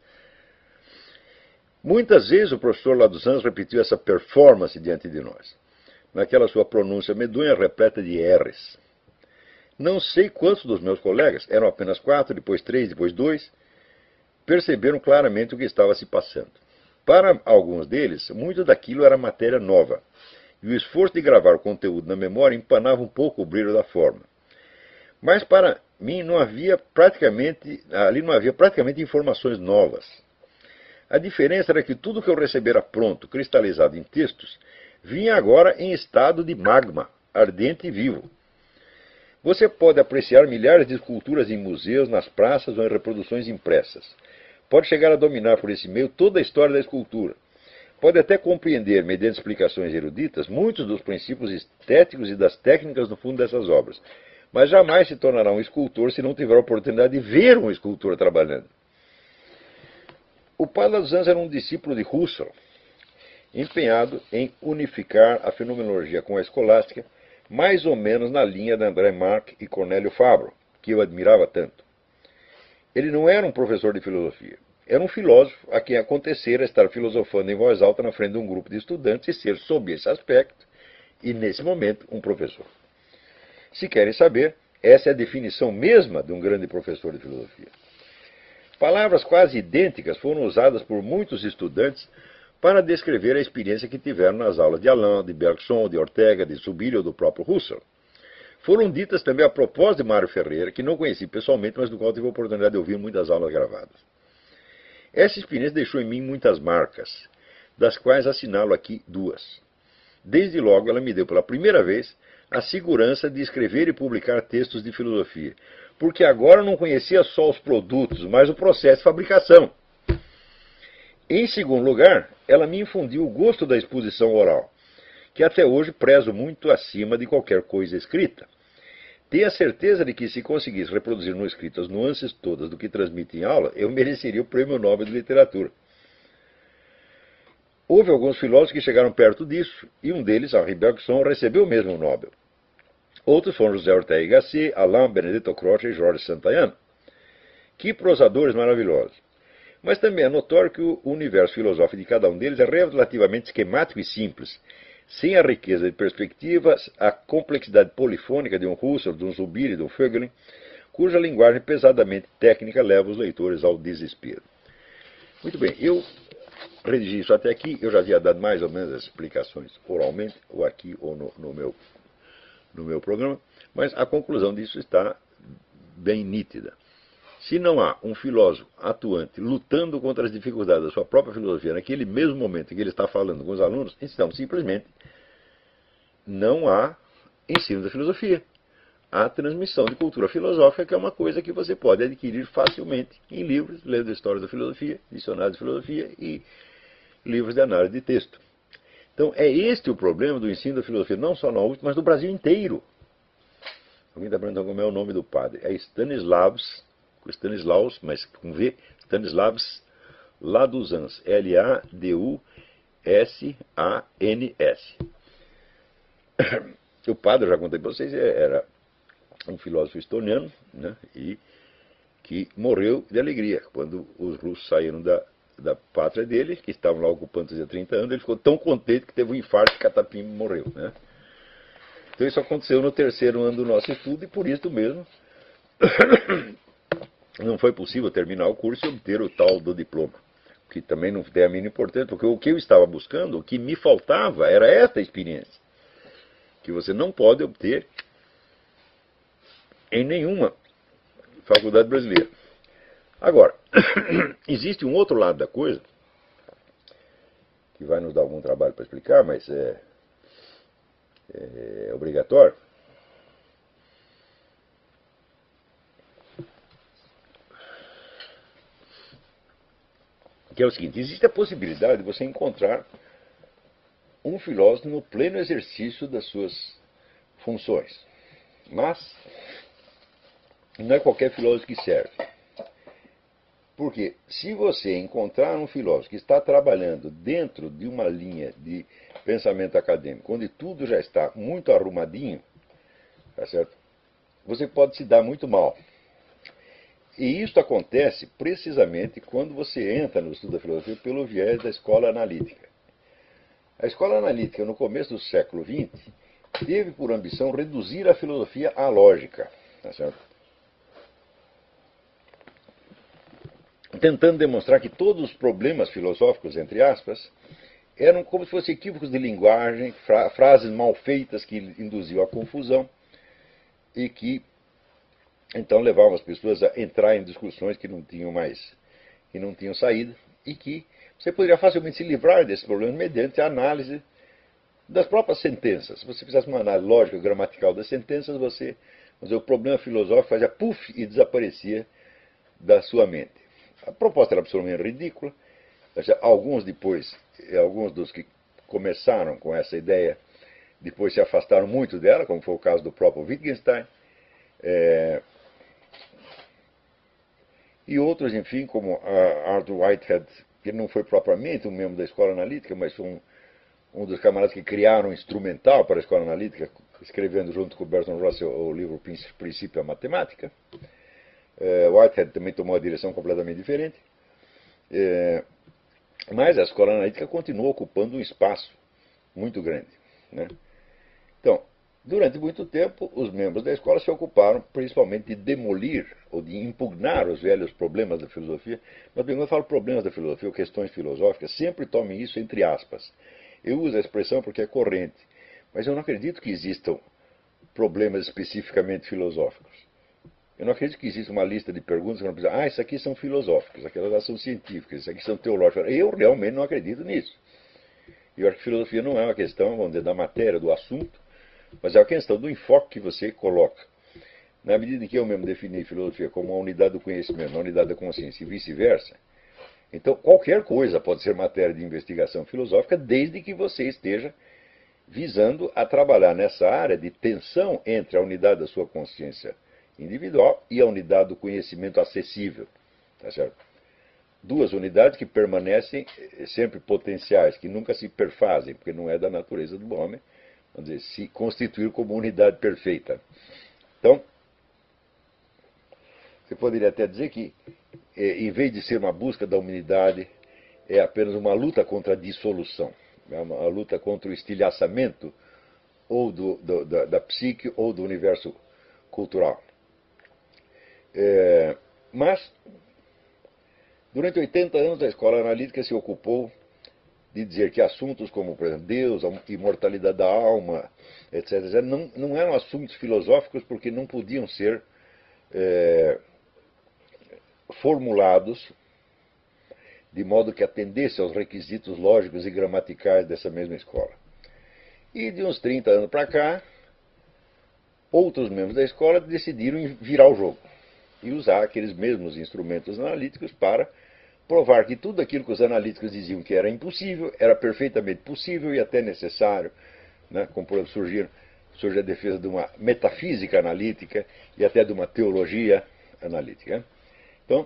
Muitas vezes o professor lá dos Anjos repetiu essa performance diante de nós, naquela sua pronúncia medonha repleta de R's. Não sei quantos dos meus colegas, eram apenas quatro, depois três, depois dois, perceberam claramente o que estava se passando. Para alguns deles, muito daquilo era matéria nova, e o esforço de gravar o conteúdo na memória empanava um pouco o brilho da forma. Mas para mim não havia praticamente, ali não havia praticamente informações novas. A diferença era que tudo que eu recebera pronto, cristalizado em textos, vinha agora em estado de magma, ardente e vivo. Você pode apreciar milhares de esculturas em museus, nas praças ou em reproduções impressas. Pode chegar a dominar por esse meio toda a história da escultura. Pode até compreender, mediante explicações eruditas, muitos dos princípios estéticos e das técnicas no fundo dessas obras. Mas jamais se tornará um escultor se não tiver a oportunidade de ver um escultor trabalhando. O padre dos Anjos era um discípulo de Husserl. empenhado em unificar a fenomenologia com a escolástica, mais ou menos na linha de André Marc e Cornélio Fabro, que eu admirava tanto. Ele não era um professor de filosofia, era um filósofo a quem acontecera estar filosofando em voz alta na frente de um grupo de estudantes e ser, sob esse aspecto, e nesse momento, um professor. Se querem saber, essa é a definição mesma de um grande professor de filosofia. Palavras quase idênticas foram usadas por muitos estudantes para descrever a experiência que tiveram nas aulas de Alain, de Bergson, de Ortega, de Zubiri ou do próprio Husserl. Foram ditas também a propósito de Mário Ferreira, que não conheci pessoalmente, mas do qual tive a oportunidade de ouvir muitas aulas gravadas. Essa experiência deixou em mim muitas marcas, das quais assinalo aqui duas. Desde logo, ela me deu pela primeira vez a segurança de escrever e publicar textos de filosofia, porque agora eu não conhecia só os produtos, mas o processo de fabricação. Em segundo lugar, ela me infundiu o gosto da exposição oral, que até hoje prezo muito acima de qualquer coisa escrita. Tenho a certeza de que, se conseguisse reproduzir no escrito as nuances todas do que transmite em aula, eu mereceria o Prêmio Nobel de Literatura. Houve alguns filósofos que chegaram perto disso, e um deles, Henri Bergson, recebeu mesmo o Nobel. Outros foram José Ortega y Gasset, Alain, Benedetto Croce e Jorge Santayana. Que prosadores maravilhosos! Mas também é notório que o universo filosófico de cada um deles é relativamente esquemático e simples, sem a riqueza de perspectivas, a complexidade polifônica de um Husserl, de um Zubiri, de um Voegelin, cuja linguagem pesadamente técnica leva os leitores ao desespero. Muito bem, eu redigi isso até aqui, eu já havia dado mais ou menos as explicações oralmente, ou aqui ou no, no, meu, no meu programa, mas a conclusão disso está bem nítida. Se não há um filósofo atuante lutando contra as dificuldades da sua própria filosofia naquele mesmo momento em que ele está falando com os alunos, então simplesmente não há ensino da filosofia. Há transmissão de cultura filosófica, que é uma coisa que você pode adquirir facilmente em livros, lendo História da Filosofia, Dicionário de Filosofia e livros de análise de texto. Então é este o problema do ensino da filosofia, não só na U S P, mas no Brasil inteiro. Alguém está perguntando como é o nome do padre. É Stanislavs, Stanislaus, mas com V, Stanislavs Laduzans, L A D U S A N S. O padre, eu já contei para vocês, era um filósofo estoniano, né, e que morreu de alegria quando os russos saíram da, da pátria dele, que estavam lá ocupando há trinta anos. Ele ficou tão contente que teve um infarto e catapim morreu. Né? Então isso aconteceu no terceiro ano do nosso estudo, e por isso mesmo não foi possível terminar o curso e obter o tal do diploma, que também não tem a mínima importância, porque o que eu estava buscando, o que me faltava, era esta experiência, que você não pode obter em nenhuma faculdade brasileira. Agora, existe um outro lado da coisa, que vai nos dar algum trabalho para explicar, mas é, é obrigatório. Que é o seguinte: existe a possibilidade de você encontrar um filósofo no pleno exercício das suas funções. Mas não é qualquer filósofo que serve. Porque se você encontrar um filósofo que está trabalhando dentro de uma linha de pensamento acadêmico, onde tudo já está muito arrumadinho, tá certo? Você pode se dar muito mal. E isso acontece precisamente quando você entra no estudo da filosofia pelo viés da escola analítica. A escola analítica, no começo do século vinte, teve por ambição reduzir a filosofia à lógica, tá certo? Tentando demonstrar que todos os problemas filosóficos, entre aspas, eram como se fossem equívocos de linguagem, fra frases mal feitas que induziam à confusão e que então levavam as pessoas a entrar em discussões que não tinham mais, que não tinham saída, e que você poderia facilmente se livrar desses problemas mediante a análise das próprias sentenças. Se você fizesse uma análise lógica, gramatical das sentenças, você, mas o problema filosófico fazia puff e desaparecia da sua mente. A proposta era absolutamente ridícula. Alguns depois, alguns dos que começaram com essa ideia, depois se afastaram muito dela, como foi o caso do próprio Wittgenstein. É, e outros, enfim, como Arthur Whitehead, ele não foi propriamente um membro da escola analítica, mas foi um, um dos camaradas que criaram um instrumental para a escola analítica, escrevendo junto com o Bertrand Russell o livro Princípio da Matemática. É, Whitehead também tomou uma direção completamente diferente. É, mas a escola analítica continua ocupando um espaço muito grande, né? Então, durante muito tempo, os membros da escola se ocuparam principalmente de demolir ou de impugnar os velhos problemas da filosofia. Mas quando eu falo problemas da filosofia ou questões filosóficas, sempre tomem isso entre aspas. Eu uso a expressão porque é corrente, mas eu não acredito que existam problemas especificamente filosóficos. Eu não acredito que exista uma lista de perguntas que não precisa, ah, isso aqui são filosóficas, aquelas são científicas, isso aqui são teológicas. Eu realmente não acredito nisso. Eu acho que filosofia não é uma questão, vamos dizer, da matéria, do assunto, mas é uma questão do enfoque que você coloca. Na medida em que eu mesmo defini filosofia como uma unidade do conhecimento, uma unidade da consciência e vice-versa, então qualquer coisa pode ser matéria de investigação filosófica, desde que você esteja visando a trabalhar nessa área de tensão entre a unidade da sua consciência individual e a unidade do conhecimento acessível. Tá certo? Duas unidades que permanecem sempre potenciais, que nunca se perfazem, porque não é da natureza do homem, vamos dizer, se constituir como unidade perfeita. Então, você poderia até dizer que, em vez de ser uma busca da unidade, é apenas uma luta contra a dissolução, é uma luta contra o estilhaçamento ou do, do, da, da psique ou do universo cultural. É, mas, durante oitenta anos, a escola analítica se ocupou de dizer que assuntos como, por exemplo, Deus, a imortalidade da alma, etc, etcétera, não, não eram assuntos filosóficos porque não podiam ser é, formulados de modo que atendesse aos requisitos lógicos e gramaticais dessa mesma escola. E de uns trinta anos para cá, outros membros da escola decidiram virar o jogo e usar aqueles mesmos instrumentos analíticos para provar que tudo aquilo que os analíticos diziam que era impossível, era perfeitamente possível e até necessário, né? Como, por exemplo, surgir, surge a defesa de uma metafísica analítica e até de uma teologia analítica. Então,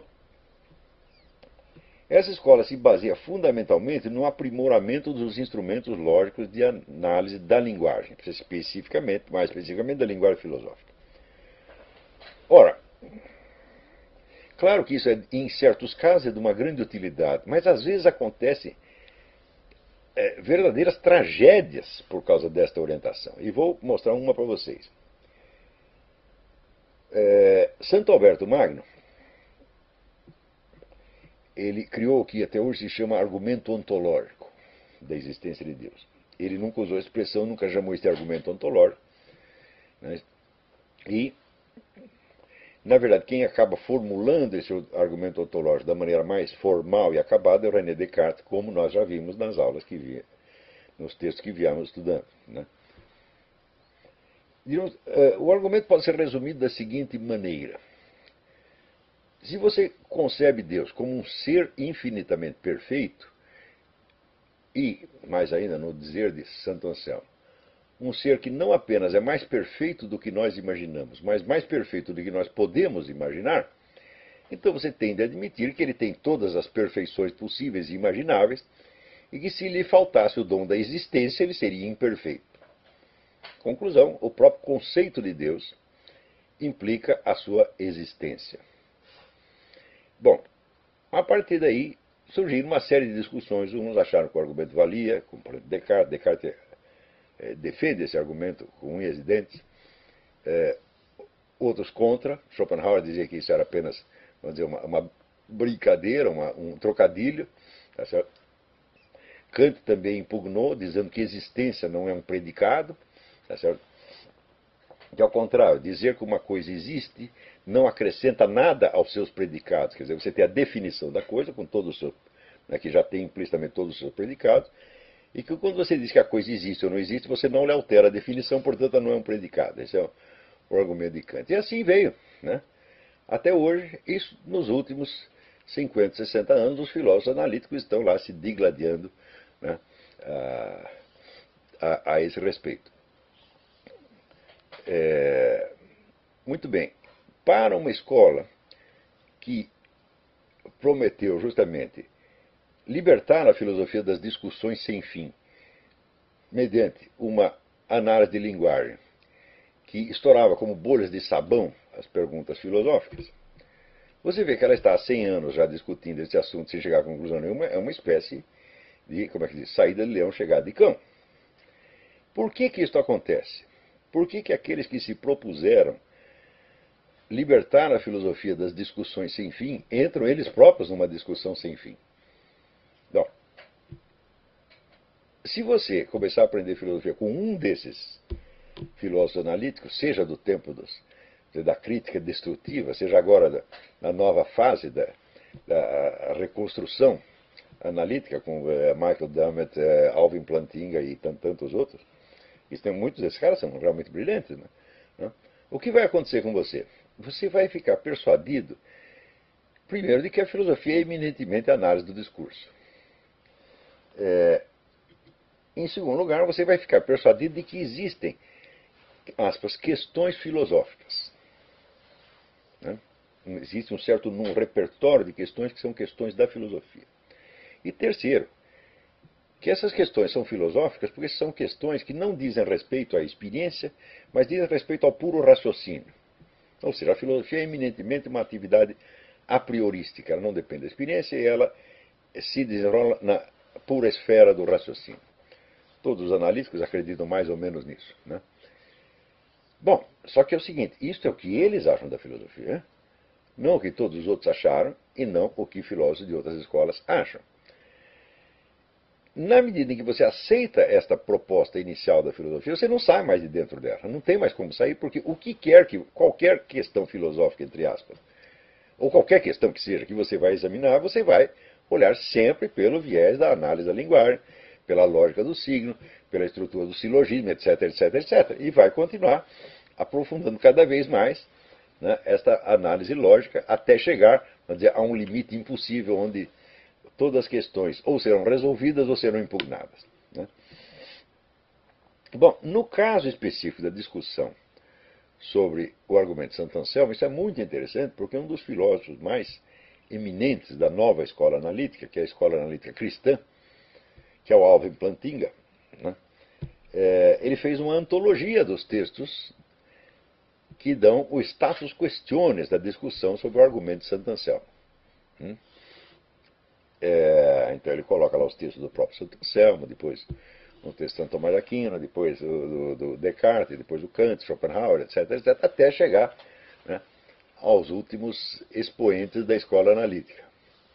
essa escola se baseia fundamentalmente no aprimoramento dos instrumentos lógicos de análise da linguagem, especificamente, mais especificamente da linguagem filosófica. Ora, claro que isso, é, em certos casos, é de uma grande utilidade, mas às vezes acontecem é, verdadeiras tragédias por causa desta orientação. E vou mostrar uma para vocês. É, Santo Alberto Magno, ele criou o que até hoje se chama argumento ontológico da existência de Deus. Ele nunca usou a expressão, nunca chamou isso de argumento ontológico, né? E, na verdade, quem acaba formulando esse argumento ontológico da maneira mais formal e acabada é o René Descartes, como nós já vimos nas aulas que via, nos textos que viemos estudando, né? O argumento pode ser resumido da seguinte maneira. Se você concebe Deus como um ser infinitamente perfeito, e, mais ainda no dizer de Santo Anselmo, um ser que não apenas é mais perfeito do que nós imaginamos, mas mais perfeito do que nós podemos imaginar, então você tem de admitir que ele tem todas as perfeições possíveis e imagináveis, e que se lhe faltasse o dom da existência, ele seria imperfeito. Conclusão, o próprio conceito de Deus implica a sua existência. Bom, a partir daí surgiram uma série de discussões. Uns acharam que o argumento valia, como por exemplo Descartes. Descartes é, defende esse argumento com unhas e dentes. É, outros contra. Schopenhauer dizia que isso era apenas, vamos dizer, uma, uma brincadeira, uma, um trocadilho. Tá certo? Kant também impugnou, dizendo que existência não é um predicado. Tá certo? Que, ao contrário, dizer que uma coisa existe não acrescenta nada aos seus predicados. Quer dizer, você tem a definição da coisa, com todos os seus, né, que já tem implicitamente todos os seus predicados, e que quando você diz que a coisa existe ou não existe, você não lhe altera a definição, portanto, não é um predicado. Esse é o, o argumento de Kant. E assim veio, né? Até hoje, isso nos últimos cinquenta, sessenta anos, os filósofos analíticos estão lá se digladiando, né, a, a, a esse respeito. É, muito bem. Para uma escola que prometeu justamente libertar a filosofia das discussões sem fim, mediante uma análise de linguagem que estourava como bolhas de sabão as perguntas filosóficas, você vê que ela está há cem anos já discutindo esse assunto sem chegar a conclusão nenhuma. É uma espécie de, como é que diz, saída de leão, chegada de cão. Por que que isto acontece? Por que que aqueles que se propuseram libertar a filosofia das discussões sem fim entram eles próprios numa discussão sem fim? Bom, se você começar a aprender filosofia com um desses filósofos analíticos, seja do tempo dos, da crítica destrutiva, seja agora da, na nova fase da, da reconstrução analítica, com eh, Michael Dummett, eh, Alvin Plantinga e tantos outros, e tem muitos desses caras, são realmente brilhantes, né? O que vai acontecer com você? Você vai ficar persuadido, primeiro, de que a filosofia é eminentemente análise do discurso. É, em segundo lugar, você vai ficar persuadido de que existem, aspas, questões filosóficas. Né? Existe um certo um repertório de questões que são questões da filosofia. E terceiro, que essas questões são filosóficas porque são questões que não dizem respeito à experiência, mas dizem respeito ao puro raciocínio. Ou seja, a filosofia é eminentemente uma atividade a priorística, ela não depende da experiência e ela se desenrola na pura esfera do raciocínio. Todos os analíticos acreditam mais ou menos nisso, né? Bom, só que é o seguinte, isto é o que eles acham da filosofia, não o que todos os outros acharam e não o que filósofos de outras escolas acham. Na medida em que você aceita esta proposta inicial da filosofia, você não sai mais de dentro dela, não tem mais como sair, porque o que quer que, qualquer questão filosófica, entre aspas, ou qualquer questão que seja que você vai examinar, você vai olhar sempre pelo viés da análise da linguagem, pela lógica do signo, pela estrutura do silogismo, etc, etc, etc. E vai continuar aprofundando cada vez mais, né, esta análise lógica até chegar, vamos dizer, a um limite impossível onde todas as questões ou serão resolvidas ou serão impugnadas, né? Bom, no caso específico da discussão sobre o argumento de Santo Anselmo, isso é muito interessante porque um dos filósofos mais eminentes da nova escola analítica, que é a escola analítica cristã, que é o Alvin Plantinga, né, é, ele fez uma antologia dos textos que dão o status questiones da discussão sobre o argumento de Santo Anselmo. Hum? É, então ele coloca lá os textos do próprio Santo Anselmo, depois um texto de Santo Tomás de Aquino, depois do, do, do Descartes, depois do Kant, Schopenhauer, etc, etc, até chegar, né, aos últimos expoentes da escola analítica.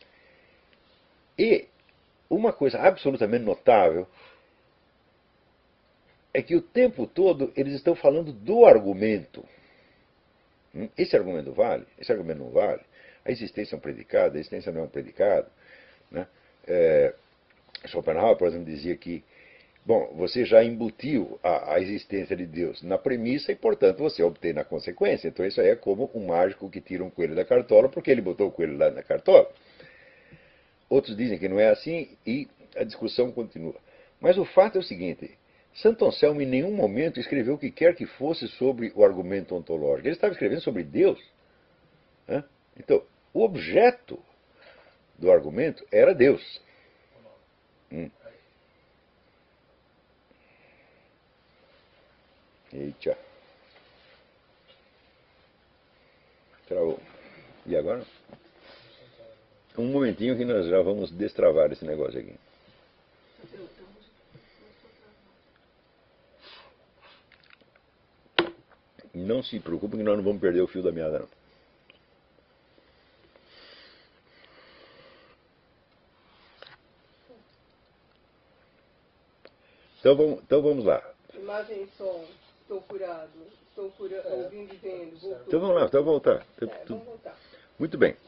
E uma coisa absolutamente notável é que o tempo todo eles estão falando do argumento. Esse argumento vale, esse argumento não vale, a existência é um predicado, a existência não é um predicado. Né? É, Schopenhauer, por exemplo, dizia que, bom, você já embutiu a, a existência de Deus na premissa e, portanto, você obtém na consequência. Então isso aí é como um mágico que tira um coelho da cartola porque ele botou o coelho lá na cartola. Outros dizem que não é assim e a discussão continua. Mas o fato é o seguinte, Santo Anselmo em nenhum momento escreveu o que quer que fosse sobre o argumento ontológico. Ele estava escrevendo sobre Deus. Né? Então, o objeto do argumento era Deus. Hum. Eita. Travou. E agora? Um momentinho que nós já vamos destravar esse negócio aqui. Não se preocupe que nós não vamos perder o fio da meada, não. Então vamos, então vamos lá. Imagem e som, estou curado, estou cura, é, ouvindo e vendo, voltou. Então vamos lá, então voltar. Então, é, vamos voltar. Muito bem.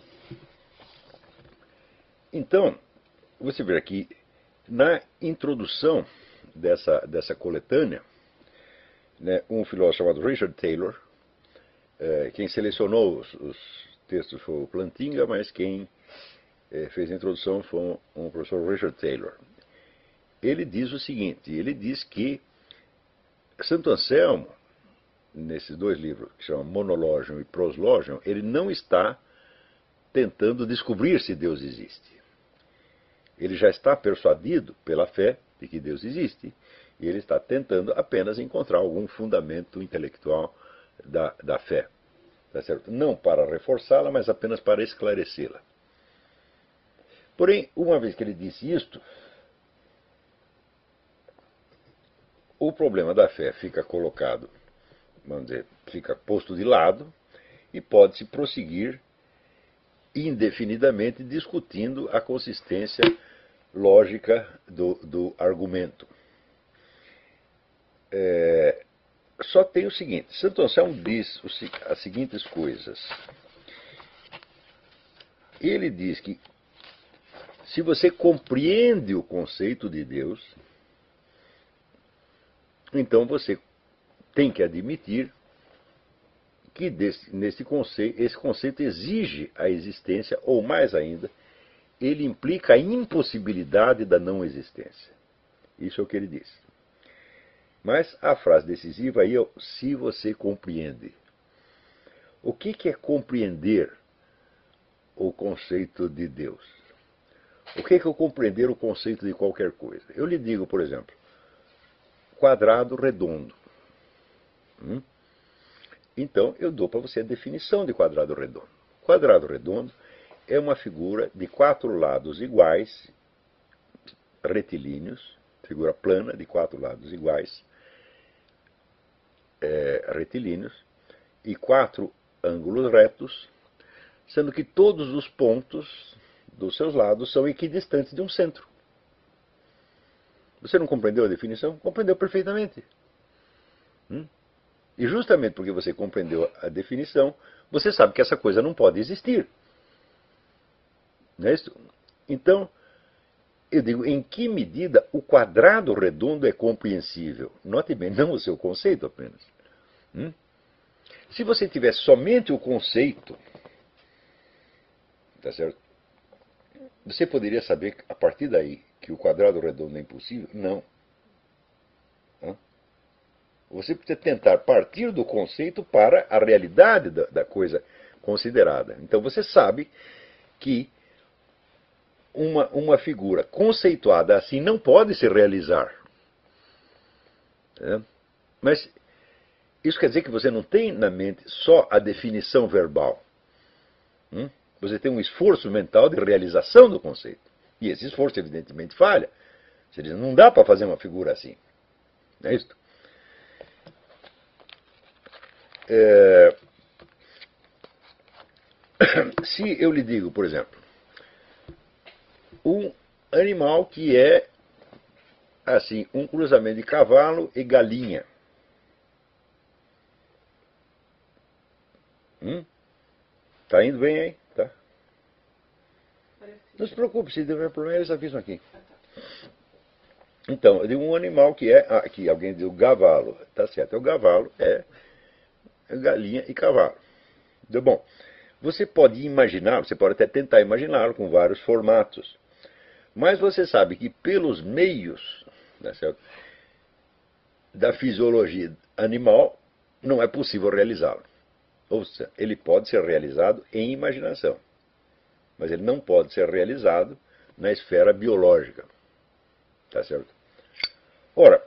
Então, você vê aqui, na introdução dessa, dessa coletânea, né, um filósofo chamado Richard Taylor, é, quem selecionou os, os textos foi o Plantinga, mas quem é, fez a introdução foi um, um professor Richard Taylor. Ele diz o seguinte, ele diz que Santo Anselmo, nesses dois livros, que chamam Monologium e Proslogium, ele não está tentando descobrir se Deus existe. Ele já está persuadido pela fé de que Deus existe e ele está tentando apenas encontrar algum fundamento intelectual da, da fé. Tá certo? Não para reforçá-la, mas apenas para esclarecê-la. Porém, uma vez que ele disse isto, o problema da fé fica colocado, vamos dizer, fica posto de lado e pode-se prosseguir indefinidamente discutindo a consistência lógica do, do argumento. É, só tem o seguinte: Santo Anselmo diz as seguintes coisas. Ele diz que se você compreende o conceito de Deus, então você tem que admitir que desse, nesse conceito, esse conceito exige a existência, ou mais ainda, ele implica a impossibilidade da não existência. Isso é o que ele diz. Mas a frase decisiva aí é: se você compreende. O que, que é compreender o conceito de Deus? O que, que é compreender o conceito de qualquer coisa? Eu lhe digo, por exemplo, quadrado redondo. Hum? Então, eu dou para você a definição de quadrado redondo. Quadrado redondo é uma figura de quatro lados iguais, retilíneos, figura plana de quatro lados iguais, é, retilíneos, e quatro ângulos retos, sendo que todos os pontos dos seus lados são equidistantes de um centro. Você não compreendeu a definição? Compreendeu perfeitamente. Hum? E justamente porque você compreendeu a definição, você sabe que essa coisa não pode existir. Não é isso? Então, eu digo, em que medida o quadrado redondo é compreensível? Note bem, não o seu conceito apenas. Hum? Se você tivesse somente o conceito, tá certo? Você poderia saber, a partir daí, que o quadrado redondo é impossível? Não. Hã? Você precisa tentar partir do conceito para a realidade da, da coisa considerada. Então você sabe que uma, uma figura conceituada assim não pode se realizar. É? Mas isso quer dizer que você não tem na mente só a definição verbal. Hum? Você tem um esforço mental de realização do conceito. E esse esforço, evidentemente, falha. Você diz, não dá para fazer uma figura assim. Não é isso? É... Se eu lhe digo, por exemplo, um animal que é assim, um cruzamento de cavalo e galinha. Hum? Tá indo bem aí? Tá? Não se preocupe, se tiver problema, eles avisam aqui. Então, eu digo um animal que é. Ah, aqui alguém diz o cavalo. Tá certo, é o cavalo, é galinha e cavalo. Deu bom. Você pode imaginar, você pode até tentar imaginá-lo com vários formatos. Mas você sabe que pelos meios, tá certo, da fisiologia animal, não é possível realizá-lo. Ou seja, ele pode ser realizado em imaginação, mas ele não pode ser realizado na esfera biológica. Tá certo? Ora,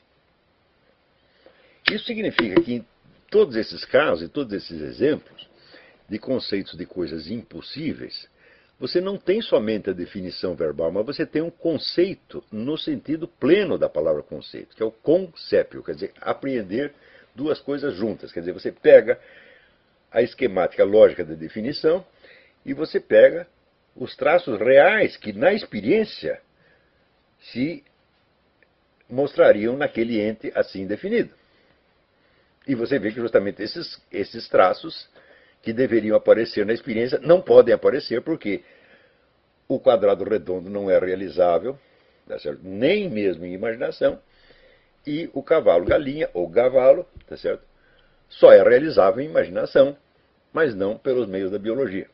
isso significa que em todos esses casos, em todos esses exemplos de conceitos de coisas impossíveis, você não tem somente a definição verbal, mas você tem um conceito no sentido pleno da palavra conceito, que é o concépio, quer dizer, apreender duas coisas juntas. Quer dizer, você pega a esquemática lógica da definição e você pega os traços reais que, na experiência, se mostrariam naquele ente assim definido. E você vê que justamente esses, esses traços que deveriam aparecer na experiência não podem aparecer porque o quadrado redondo não é realizável, tá certo? Nem mesmo em imaginação, e o cavalo galinha, ou cavalo, tá certo? Só é realizável em imaginação, mas não pelos meios da biologia.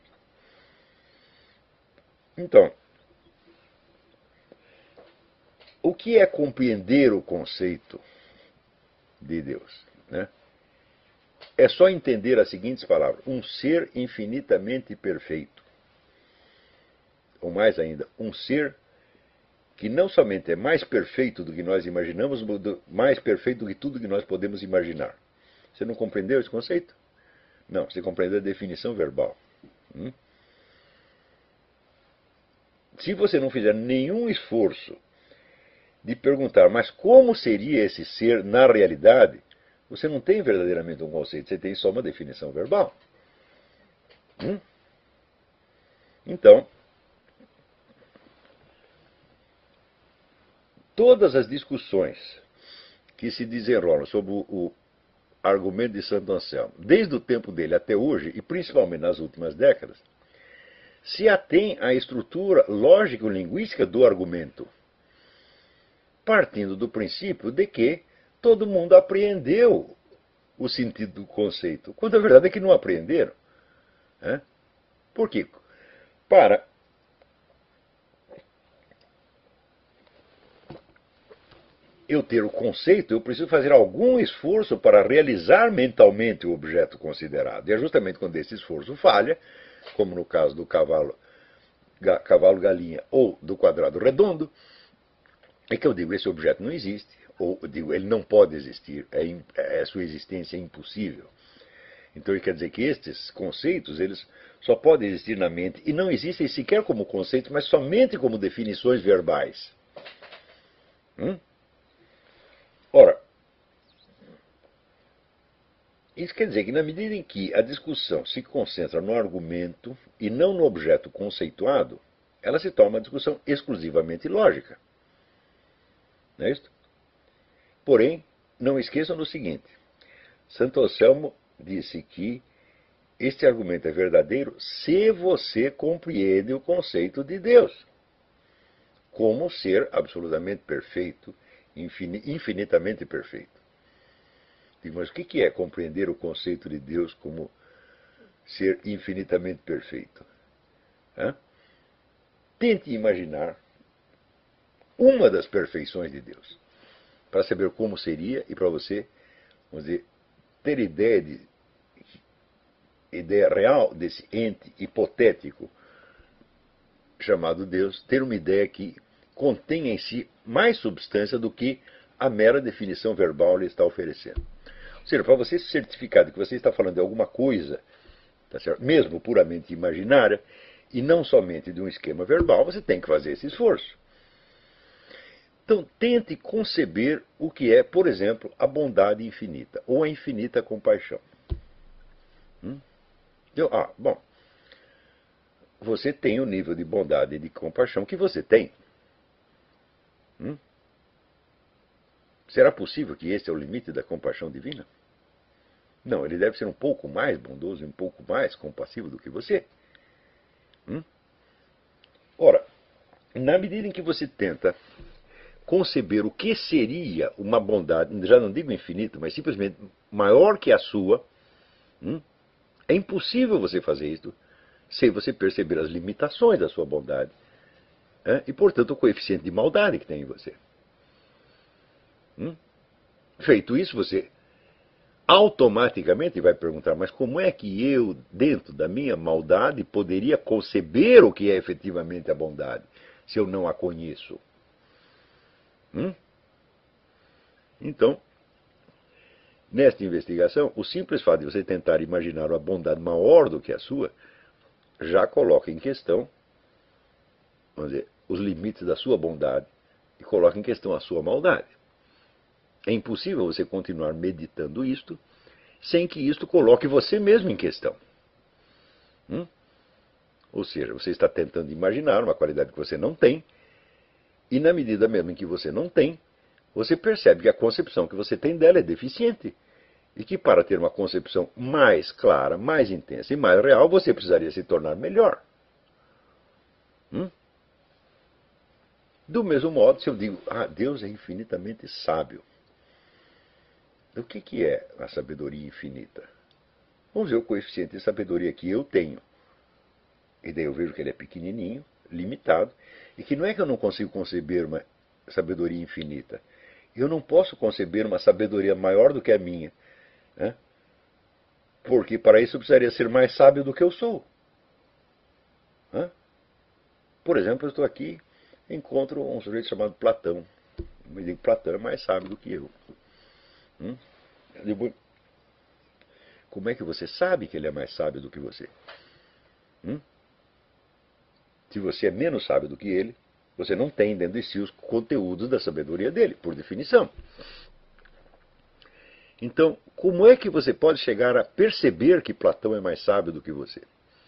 Então, o que é compreender o conceito de Deus? Né? É só entender as seguintes palavras: um ser infinitamente perfeito. Ou mais ainda, um ser que não somente é mais perfeito do que nós imaginamos, mas mais perfeito do que tudo que nós podemos imaginar. Você não compreendeu esse conceito? Não, você compreendeu a definição verbal. Hum? Se você não fizer nenhum esforço de perguntar, mas como seria esse ser na realidade, você não tem verdadeiramente um conceito, você tem só uma definição verbal. Hum? Então, todas as discussões que se desenrolam sobre o, o argumento de Santo Anselmo, desde o tempo dele até hoje, e principalmente nas últimas décadas, se atém à estrutura lógico-linguística do argumento, partindo do princípio de que todo mundo apreendeu o sentido do conceito, quando a verdade é que não apreenderam. Né? Por quê? Para eu ter o conceito, eu preciso fazer algum esforço para realizar mentalmente o objeto considerado. E é justamente quando esse esforço falha, como no caso do cavalo, cavalo-galinha ou do quadrado redondo, é que eu digo, esse objeto não existe, ou eu digo, ele não pode existir, é, é, a sua existência é impossível. Então, ele quer dizer que estes conceitos, eles só podem existir na mente, e não existem sequer como conceitos, mas somente como definições verbais. Hum? Ora, isso quer dizer que na medida em que a discussão se concentra no argumento e não no objeto conceituado, ela se torna uma discussão exclusivamente lógica. Não é isso? Porém, não esqueçam do seguinte, Santo Anselmo disse que este argumento é verdadeiro se você compreende o conceito de Deus como ser absolutamente perfeito, infinitamente perfeito. Digo, mas o que é compreender o conceito de Deus como ser infinitamente perfeito? Hã? Tente imaginar uma das perfeições de Deus, para saber como seria e para você, vamos dizer, ter ideia, de, ideia real desse ente hipotético chamado Deus, ter uma ideia que contém em si mais substância do que a mera definição verbal lhe está oferecendo. Ou seja, para você se certificar de que você está falando de alguma coisa, tá certo? Mesmo puramente imaginária, e não somente de um esquema verbal, você tem que fazer esse esforço. Então, tente conceber o que é, por exemplo, a bondade infinita, ou a infinita compaixão. Hum? Eu, ah, bom, você tem o nível de bondade e de compaixão que você tem. Hum? Será possível que esse é o limite da compaixão divina? Não, ele deve ser um pouco mais bondoso e um pouco mais compassivo do que você. Hum? Ora, na medida em que você tenta conceber o que seria uma bondade, já não digo infinita, mas simplesmente maior que a sua, hum? É impossível você fazer isso sem você perceber as limitações da sua bondade, né? E, portanto, o coeficiente de maldade que tem em você. Hum? Feito isso, você automaticamente vai perguntar, mas como é que eu, dentro da minha maldade, poderia conceber o que é efetivamente a bondade, se eu não a conheço? Hum? Então, nesta investigação, o simples fato de você tentar imaginar uma bondade maior do que a sua, já coloca em questão, vamos dizer, os limites da sua bondade e coloca em questão a sua maldade. É impossível você continuar meditando isto sem que isto coloque você mesmo em questão. Hum? Ou seja, você está tentando imaginar uma qualidade que você não tem, e na medida mesmo em que você não tem, você percebe que a concepção que você tem dela é deficiente. E que para ter uma concepção mais clara, mais intensa e mais real, você precisaria se tornar melhor. Hum? Do mesmo modo, se eu digo, ah, Deus é infinitamente sábio. O que, que é a sabedoria infinita? Vamos ver o coeficiente de sabedoria que eu tenho. E daí eu vejo que ele é pequenininho, limitado, e que não é que eu não consigo conceber uma sabedoria infinita. Eu não posso conceber uma sabedoria maior do que a minha. Né? Porque para isso eu precisaria ser mais sábio do que eu sou. Né? Por exemplo, eu estou aqui encontro um sujeito chamado Platão. Me digo, Platão é mais sábio do que eu. Hum? Eu digo, como é que você sabe que ele é mais sábio do que você? Hum? Se você é menos sábio do que ele, você não tem dentro de si os conteúdos da sabedoria dele, por definição. Então, como é que você pode chegar a perceber que Platão é mais sábio do que você?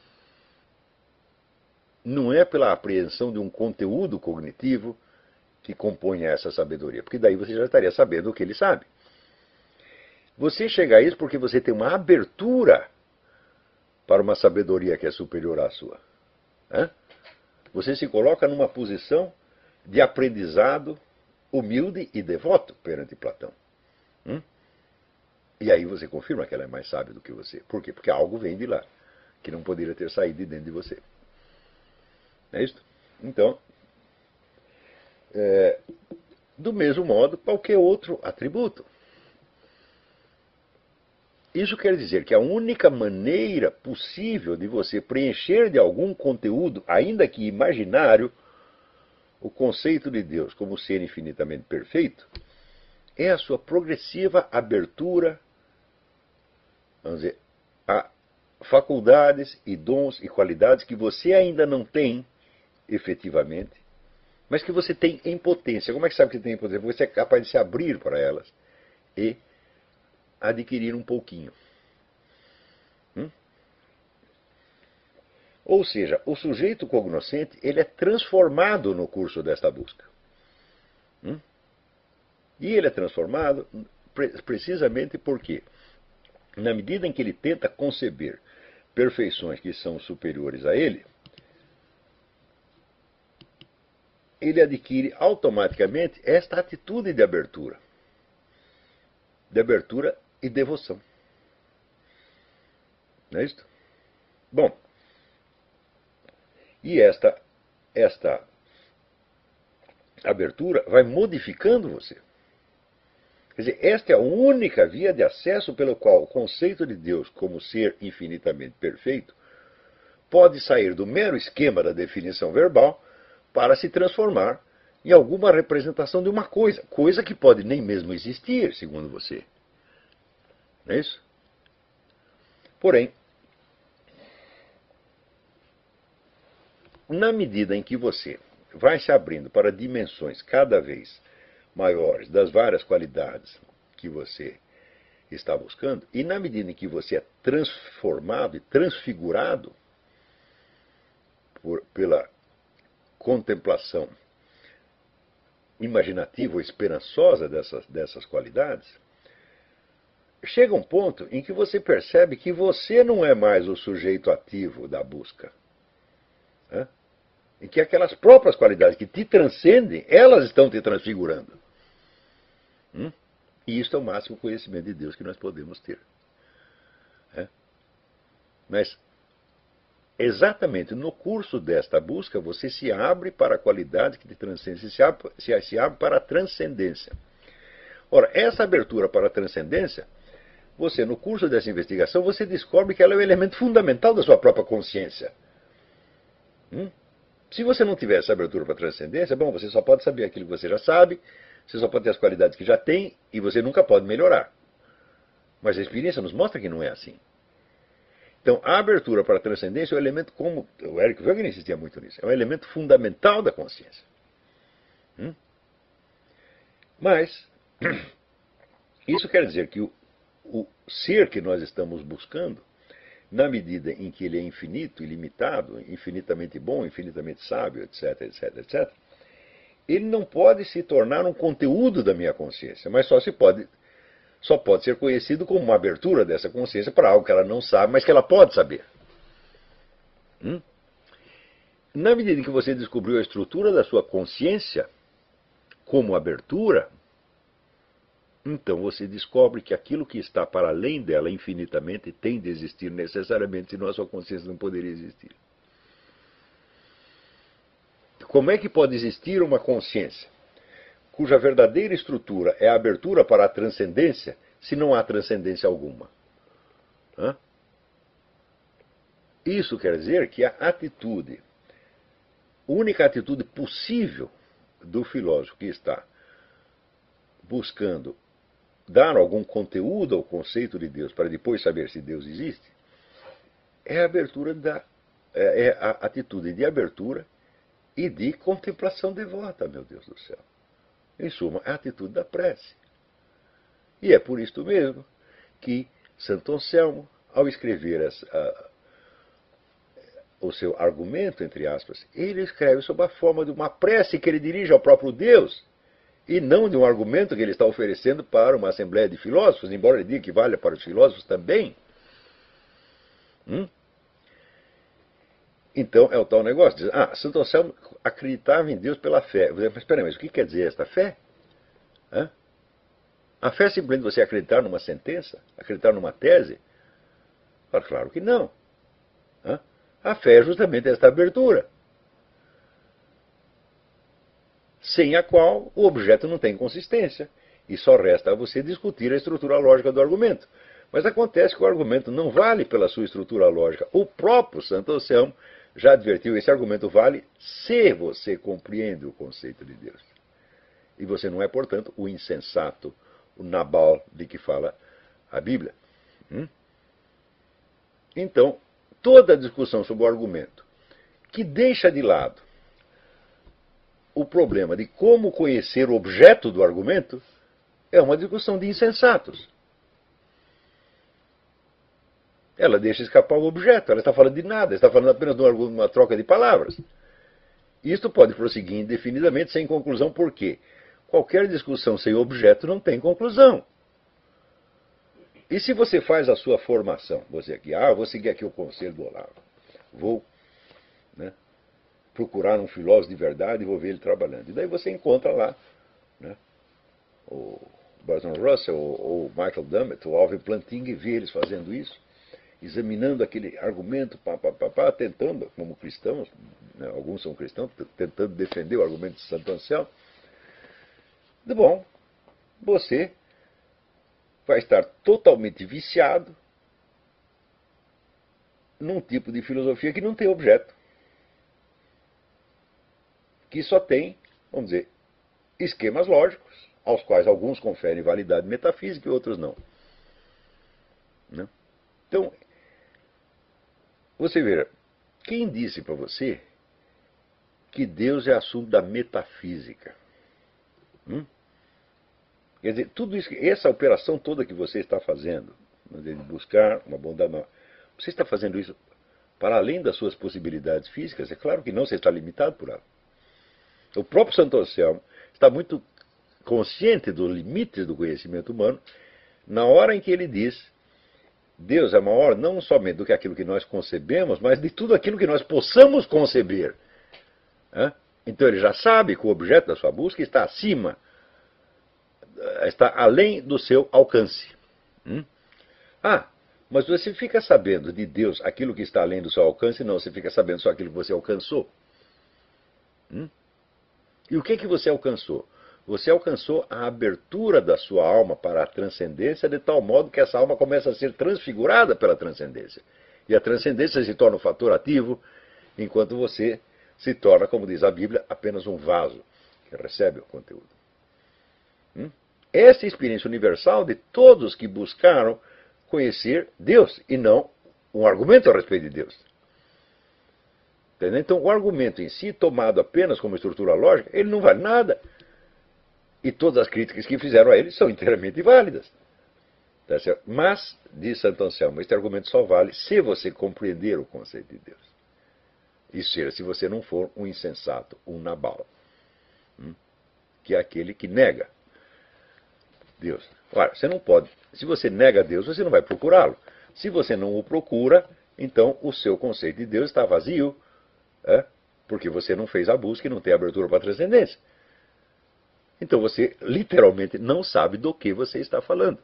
Não é pela apreensão de um conteúdo cognitivo que compõe essa sabedoria, porque daí você já estaria sabendo o que ele sabe. Você chega a isso porque você tem uma abertura para uma sabedoria que é superior à sua. Hã? Você se coloca numa posição de aprendizado humilde e devoto perante Platão. Hum? E aí você confirma que ela é mais sábia do que você. Por quê? Porque algo vem de lá, que não poderia ter saído de dentro de você. Não é isso? Então, é, do mesmo modo, qualquer outro atributo. Isso quer dizer que a única maneira possível de você preencher de algum conteúdo, ainda que imaginário, o conceito de Deus como ser infinitamente perfeito, é a sua progressiva abertura, vamos dizer, a faculdades e dons e qualidades que você ainda não tem efetivamente, mas que você tem em potência. Como é que sabe que tem em potência? Porque você é capaz de se abrir para elas e adquirir um pouquinho. Hum? Ou seja, o sujeito cognoscente ele é transformado no curso desta busca. Hum? E ele é transformado precisamente porque, na medida em que ele tenta conceber perfeições que são superiores a ele, ele adquire automaticamente esta atitude de abertura. De abertura e devoção. Não é isso? Bom, e esta, esta abertura vai modificando você. Quer dizer, esta é a única via de acesso pelo qual o conceito de Deus como ser infinitamente perfeito pode sair do mero esquema da definição verbal para se transformar em alguma representação de uma coisa, coisa que pode nem mesmo existir, segundo você. Não é isso? Porém, na medida em que você vai se abrindo para dimensões cada vez maiores das várias qualidades que você está buscando, e na medida em que você é transformado e transfigurado por, pela contemplação imaginativa ou esperançosa dessas, dessas qualidades, chega um ponto em que você percebe que você não é mais o sujeito ativo da busca. Né? Em que aquelas próprias qualidades que te transcendem, elas estão te transfigurando. Hum? E isso é o máximo conhecimento de Deus que nós podemos ter. É? Mas, exatamente no curso desta busca, você se abre para a qualidade que te transcende, se abre, se, se abre para a transcendência. Ora, essa abertura para a transcendência, você, no curso dessa investigação, você descobre que ela é o elemento fundamental da sua própria consciência. Hum? Se você não tiver essa abertura para a transcendência, bom, você só pode saber aquilo que você já sabe, você só pode ter as qualidades que já tem, e você nunca pode melhorar. Mas a experiência nos mostra que não é assim. Então, a abertura para a transcendência é um elemento, como o Eric Wagner insistia muito nisso, é um elemento fundamental da consciência. Hum? Mas, isso quer dizer que o, o ser que nós estamos buscando, na medida em que ele é infinito, ilimitado, infinitamente bom, infinitamente sábio, etc, etc, etc, ele não pode se tornar um conteúdo da minha consciência, mas só se pode, só pode ser conhecido como uma abertura dessa consciência para algo que ela não sabe, mas que ela pode saber. Hum? Na medida em que você descobriu a estrutura da sua consciência como abertura, então você descobre que aquilo que está para além dela infinitamente tem de existir necessariamente, senão a sua consciência não poderia existir. Como é que pode existir uma consciência cuja verdadeira estrutura é a abertura para a transcendência, se não há transcendência alguma? Hã? Isso quer dizer que a atitude única atitude possível do filósofo que está buscando dar algum conteúdo ao conceito de Deus para depois saber se Deus existe, é a abertura da, é a atitude de abertura e de contemplação devota, meu Deus do céu. Em suma, é a atitude da prece. E é por isto mesmo que Santo Anselmo, ao escrever as, a, o seu argumento, entre aspas, ele escreve sob a forma de uma prece que ele dirige ao próprio Deus, e não de um argumento que ele está oferecendo para uma assembleia de filósofos, embora ele diga que valha para os filósofos também. Hum? Então, é o tal negócio. Diz, ah, Santo Anselmo acreditava em Deus pela fé. Eu digo, mas espera aí, mas o que quer dizer esta fé? Hã? A fé é simplesmente você acreditar numa sentença? Acreditar numa tese? Claro, claro que não. Hã? A fé é justamente esta abertura, sem a qual o objeto não tem consistência. E só resta a você discutir a estrutura lógica do argumento. Mas acontece que o argumento não vale pela sua estrutura lógica. O próprio Santo Anselmo já advertiu, esse argumento vale se você compreende o conceito de Deus. E você não é, portanto, o insensato, o Nabal de que fala a Bíblia. Hum? Então, toda a discussão sobre o argumento que deixa de lado o problema de como conhecer o objeto do argumento é uma discussão de insensatos. Ela deixa escapar o objeto, ela está falando de nada, está falando apenas de uma troca de palavras. Isto pode prosseguir indefinidamente sem conclusão, por quê? Qualquer discussão sem objeto não tem conclusão. E se você faz a sua formação, você aqui, ah, vou seguir aqui o conselho do Olavo, vou, né, procurar um filósofo de verdade e vou ver ele trabalhando. E daí você encontra lá, né, o Bertrand Russell, ou o Michael Dummett, ou Alvin Plantinga, e vê eles fazendo isso, examinando aquele argumento, pá, pá, pá, pá, tentando, como cristãos, né, alguns são cristãos, tentando defender o argumento de Santo Anselmo. De bom, você vai estar totalmente viciado num tipo de filosofia que não tem objeto, que só tem, vamos dizer, esquemas lógicos, aos quais alguns conferem validade metafísica e outros não. Né? Então, você veja, quem disse para você que Deus é assunto da metafísica? Hum? Quer dizer, tudo isso, essa operação toda que você está fazendo, de buscar uma bondade maior, você está fazendo isso para além das suas possibilidades físicas? É claro que não, você está limitado por ela. O próprio Santo Anselmo está muito consciente dos limites do conhecimento humano na hora em que ele diz: Deus é maior não somente do que aquilo que nós concebemos, mas de tudo aquilo que nós possamos conceber. Então ele já sabe que o objeto da sua busca está acima, está além do seu alcance. Ah, mas você fica sabendo de Deus aquilo que está além do seu alcance? Não, você fica sabendo só aquilo que você alcançou. E o que que você alcançou? Você alcançou a abertura da sua alma para a transcendência, de tal modo que essa alma começa a ser transfigurada pela transcendência. E a transcendência se torna um fator ativo, enquanto você se torna, como diz a Bíblia, apenas um vaso que recebe o conteúdo. Hum? Essa é a experiência universal de todos que buscaram conhecer Deus, e não um argumento a respeito de Deus. Entendeu? Então, o argumento em si, tomado apenas como estrutura lógica, ele não vale nada. E todas as críticas que fizeram a ele são inteiramente válidas. Tá certo? Mas, diz Santo Anselmo, este argumento só vale se você compreender o conceito de Deus. Isso seja, se você não for um insensato, um Nabal, hum? que é aquele que nega Deus. Ora, você não pode. Se você nega Deus, você não vai procurá-lo. Se você não o procura, então o seu conceito de Deus está vazio, é? Porque você não fez a busca e não tem abertura para a transcendência. Então você literalmente não sabe do que você está falando.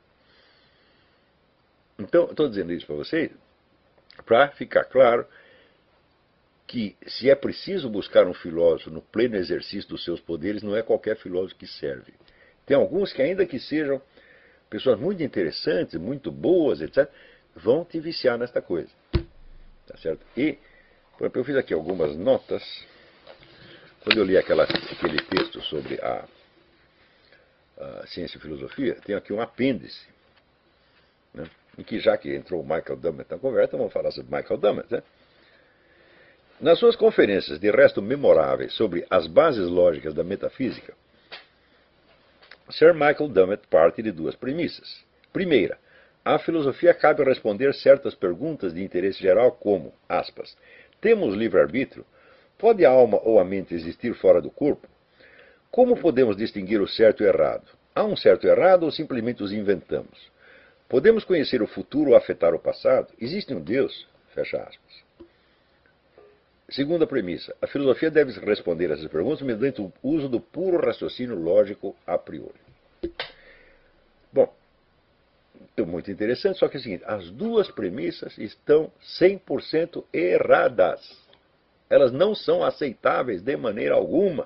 Então, estou dizendo isso para vocês para ficar claro que se é preciso buscar um filósofo no pleno exercício dos seus poderes, não é qualquer filósofo que serve. Tem alguns que, ainda que sejam pessoas muito interessantes, muito boas, etcétera, vão te viciar nesta coisa. Tá certo? E, por exemplo, eu fiz aqui algumas notas quando eu li aquela, aquele texto sobre a, a ciência e filosofia, tem aqui um apêndice, né, em que, já que entrou o Michael Dummett na conversa, vamos falar sobre Michael Dummett, né? Nas suas conferências, de resto memoráveis, sobre as bases lógicas da metafísica, Sir Michael Dummett parte de duas premissas. Primeira, a filosofia cabe responder certas perguntas de interesse geral como, aspas, temos livre-arbítrio? Pode a alma ou a mente existir fora do corpo? Como podemos distinguir o certo e o errado? Há um certo e errado ou simplesmente os inventamos? Podemos conhecer o futuro ou afetar o passado? Existe um Deus? Fecha aspas. Segunda premissa, a filosofia deve responder essas perguntas mediante o uso do puro raciocínio lógico a priori. Bom, então, muito interessante, só que é o seguinte, as duas premissas estão cem por cento erradas. Elas não são aceitáveis de maneira alguma.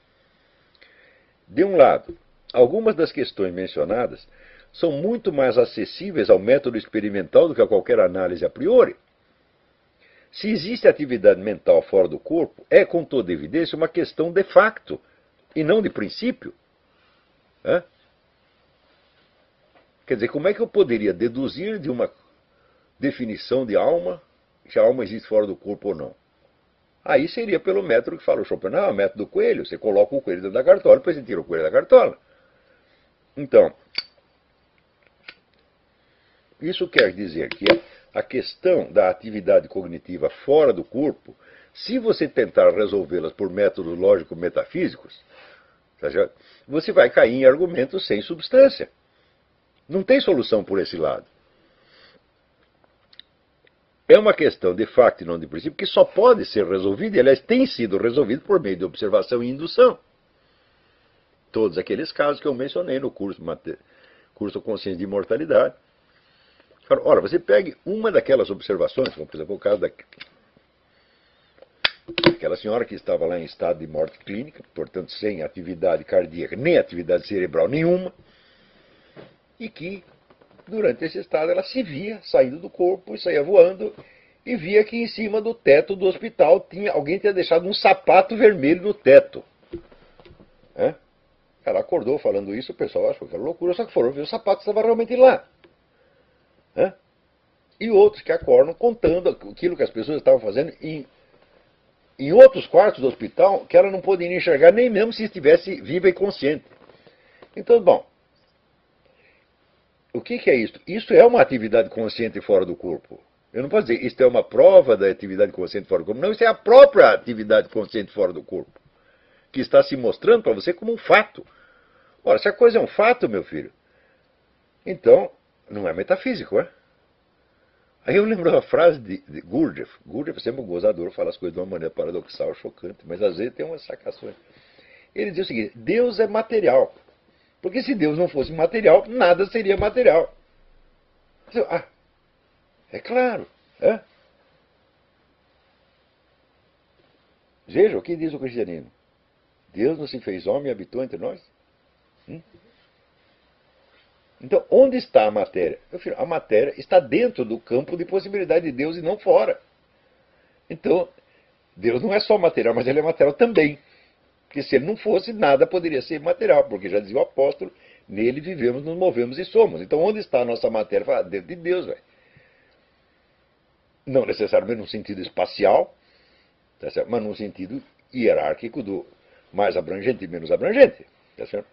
De um lado, algumas das questões mencionadas são muito mais acessíveis ao método experimental do que a qualquer análise a priori. Se existe atividade mental fora do corpo, é com toda evidência uma questão de facto, e não de princípio. É? Quer dizer, como é que eu poderia deduzir de uma definição de alma, se a alma existe fora do corpo ou não? Aí seria pelo método que fala o Schopenhauer, o método do coelho. Você coloca o coelho dentro da cartola, depois você tira o coelho da cartola. Então, isso quer dizer que a questão da atividade cognitiva fora do corpo, se você tentar resolvê-las por métodos lógico-metafísicos, você vai cair em argumentos sem substância. Não tem solução por esse lado. É uma questão de facto e não de princípio que só pode ser resolvida, e aliás tem sido resolvido por meio de observação e indução. Todos aqueles casos que eu mencionei no curso, curso Consciência de Imortalidade. Ora, você pegue uma daquelas observações, como por exemplo o caso daquela senhora que estava lá em estado de morte clínica, portanto sem atividade cardíaca, nem atividade cerebral nenhuma, e que durante esse estado ela se via saindo do corpo e saía voando, e via que em cima do teto do hospital tinha, alguém tinha deixado um sapato vermelho no teto. É? Ela acordou falando isso, o pessoal achou que era loucura, só que foram ver o sapato estava realmente lá. É? E outros que acordam contando aquilo que as pessoas estavam fazendo em, em outros quartos do hospital, que ela não poderia enxergar nem mesmo se estivesse viva e consciente. Então, bom, o que, que é isso? Isso é uma atividade consciente fora do corpo. Eu não posso dizer, isso é uma prova da atividade consciente fora do corpo. Não, isso é a própria atividade consciente fora do corpo, que está se mostrando para você como um fato. Ora, se a coisa é um fato, meu filho, então não é metafísico, é? Aí eu lembro uma frase de, de Gurdjieff. Gurdjieff é sempre um gozador, fala as coisas de uma maneira paradoxal, chocante, mas às vezes tem umas sacações. Ele diz o seguinte, Deus é material. Porque se Deus não fosse material, nada seria material. Ah, é claro. É? Veja o que diz o cristianismo. Deus não se fez homem e habitou entre nós? Hum? Então, onde está a matéria? Meu filho, a matéria está dentro do campo de possibilidade de Deus e não fora. Então, Deus não é só material, mas ele é material também. Porque se ele não fosse, nada poderia ser material, porque já dizia o apóstolo, nele vivemos, nos movemos e somos. Então, onde está a nossa matéria? Fala, dentro de Deus, velho. Não necessariamente num sentido espacial, tá certo? Mas num sentido hierárquico do mais abrangente e menos abrangente. Tá certo?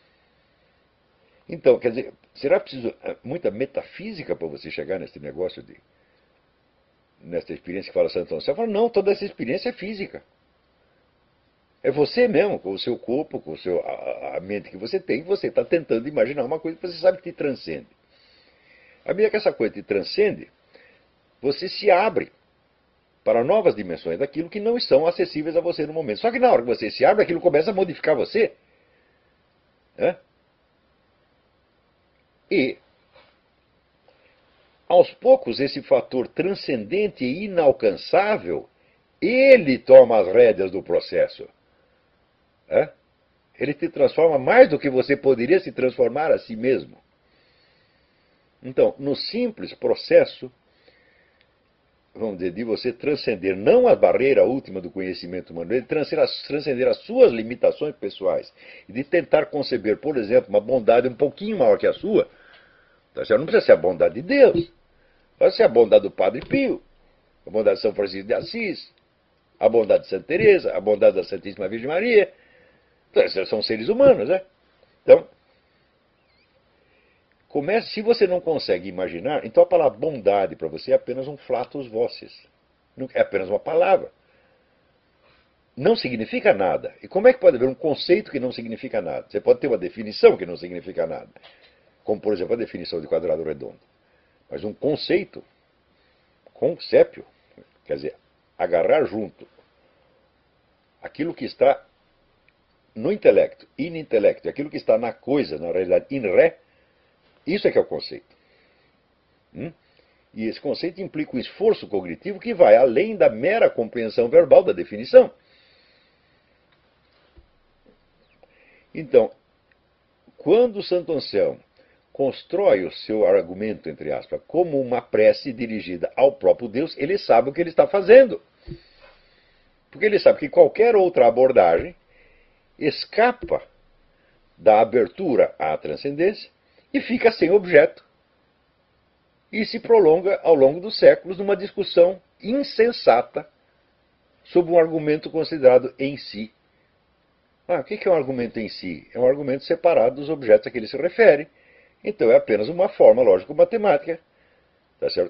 Então, quer dizer, será preciso muita metafísica para você chegar nesse negócio de... nessa experiência que fala Santo Antônio? Você fala, não, toda essa experiência é física. É você mesmo, com o seu corpo, com o seu, a, a mente que você tem, que você está tentando imaginar uma coisa que você sabe que te transcende. À medida que essa coisa te transcende, você se abre para novas dimensões daquilo que não estão acessíveis a você no momento. Só que na hora que você se abre, aquilo começa a modificar você. É? E, aos poucos, esse fator transcendente e inalcançável, ele toma as rédeas do processo. É? Ele te transforma mais do que você poderia se transformar a si mesmo. Então, no simples processo, vamos dizer, de você transcender não a barreira última do conhecimento humano, de transcender as, transcender as suas limitações pessoais e de tentar conceber, por exemplo, uma bondade um pouquinho maior que a sua, tá certo? Não precisa ser a bondade de Deus, pode ser a bondade do Padre Pio, a bondade de São Francisco de Assis, a bondade de Santa Teresa, a bondade da Santíssima Virgem Maria. Então, esses são seres humanos, né? Então, comece, se você não consegue imaginar, então a palavra bondade para você é apenas um flatus vocis. É apenas uma palavra. Não significa nada. E como é que pode haver um conceito que não significa nada? Você pode ter uma definição que não significa nada. Como, por exemplo, a definição de quadrado redondo. Mas um conceito, concépio, quer dizer, agarrar junto aquilo que está no intelecto, in intelecto, aquilo que está na coisa, na realidade, in re, isso é que é o conceito. Hum? E esse conceito implica um esforço cognitivo que vai além da mera compreensão verbal da definição. Então, quando Santo Anselmo constrói o seu argumento, entre aspas, como uma prece dirigida ao próprio Deus, ele sabe o que ele está fazendo. Porque ele sabe que qualquer outra abordagem escapa da abertura à transcendência e fica sem objeto. E se prolonga ao longo dos séculos numa discussão insensata sobre um argumento considerado em si. Ah, o que é um argumento em si? É um argumento separado dos objetos a que ele se refere. Então é apenas uma forma lógico-matemática, tá certo?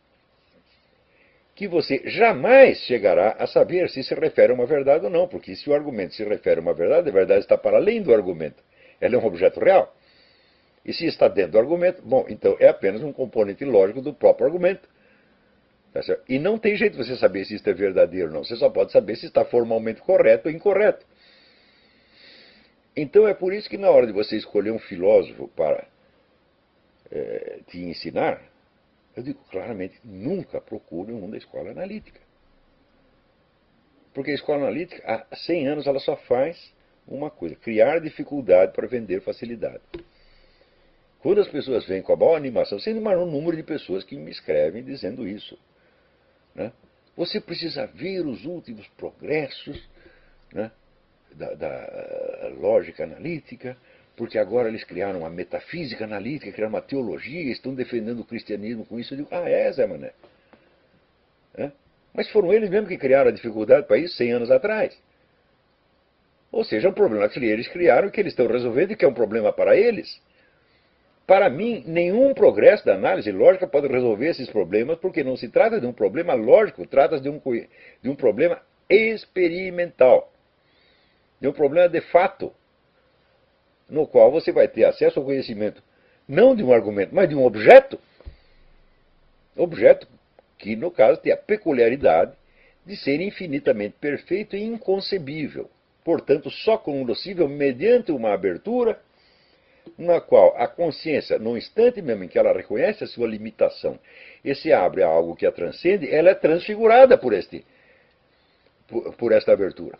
Que você jamais chegará a saber se se refere a uma verdade ou não, porque se o argumento se refere a uma verdade, a verdade está para além do argumento. Ela é um objeto real. E se está dentro do argumento, bom, então é apenas um componente lógico do próprio argumento. Tá certo? E não tem jeito de você saber se isso é verdadeiro ou não. Você só pode saber se está formalmente correto ou incorreto. Então é por isso que na hora de você escolher um filósofo para é, te ensinar, eu digo claramente, nunca procure um da escola analítica. Porque a escola analítica, há cem anos, ela só faz uma coisa, criar dificuldade para vender facilidade. Quando as pessoas vêm com a boa animação, você imaginou o número de pessoas que me escrevem dizendo isso. Né? Você precisa ver os últimos progressos, né, da, da lógica analítica, porque agora eles criaram uma metafísica analítica, criaram uma teologia, estão defendendo o cristianismo com isso. Eu digo, ah, é, Zé Mané. É? Mas foram eles mesmos que criaram a dificuldade para isso cem anos atrás. Ou seja, é um problema que eles criaram e que eles estão resolvendo e que é um problema para eles. Para mim, nenhum progresso da análise lógica pode resolver esses problemas, porque não se trata de um problema lógico, trata-se de um, de um problema experimental. De um problema de fato, no qual você vai ter acesso ao conhecimento, não de um argumento, mas de um objeto. Objeto que, no caso, tem a peculiaridade de ser infinitamente perfeito e inconcebível. Portanto, só cognoscível mediante uma abertura na qual a consciência, no instante mesmo em que ela reconhece a sua limitação e se abre a algo que a transcende, ela é transfigurada por, este, por, por esta abertura.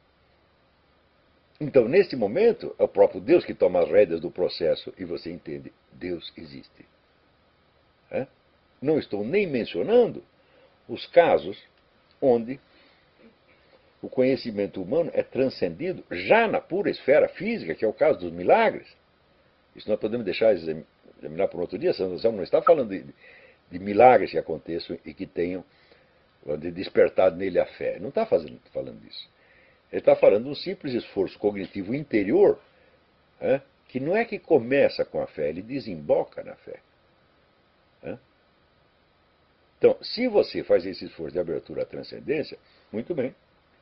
Então, neste momento, é o próprio Deus que toma as rédeas do processo e você entende, Deus existe. É? Não estou nem mencionando os casos onde o conhecimento humano é transcendido já na pura esfera física, que é o caso dos milagres. Isso nós podemos deixar examinar por outro dia. Santo Anselmo não está falando de, de milagres que aconteçam e que tenham de despertado nele a fé. Não está fazendo, falando disso. Ele está falando de um simples esforço cognitivo interior, é, que não é que começa com a fé, ele desemboca na fé. É. Então, se você faz esse esforço de abertura à transcendência, muito bem.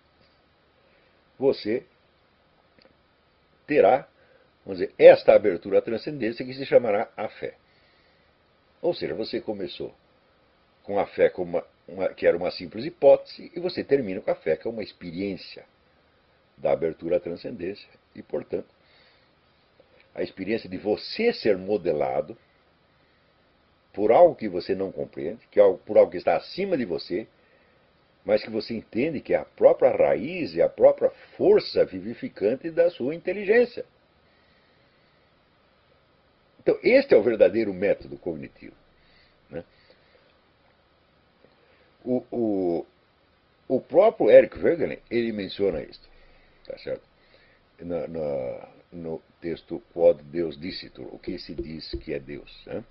Você terá, vamos dizer, esta abertura à transcendência que se chamará a fé. Ou seja, você começou com a fé como uma, uma, que era uma simples hipótese, e você termina com a fé que é uma experiência da abertura à transcendência. E, portanto, a experiência de você ser modelado por algo que você não compreende, que é por algo que está acima de você, mas que você entende que é a própria raiz e a própria força vivificante da sua inteligência. Então, este é o verdadeiro método cognitivo. Né? O, o, o próprio Eric Wegelin, ele menciona isso, tá certo? Na, na, no texto Quod Deus Dicitur, o que se diz que é Deus. Né?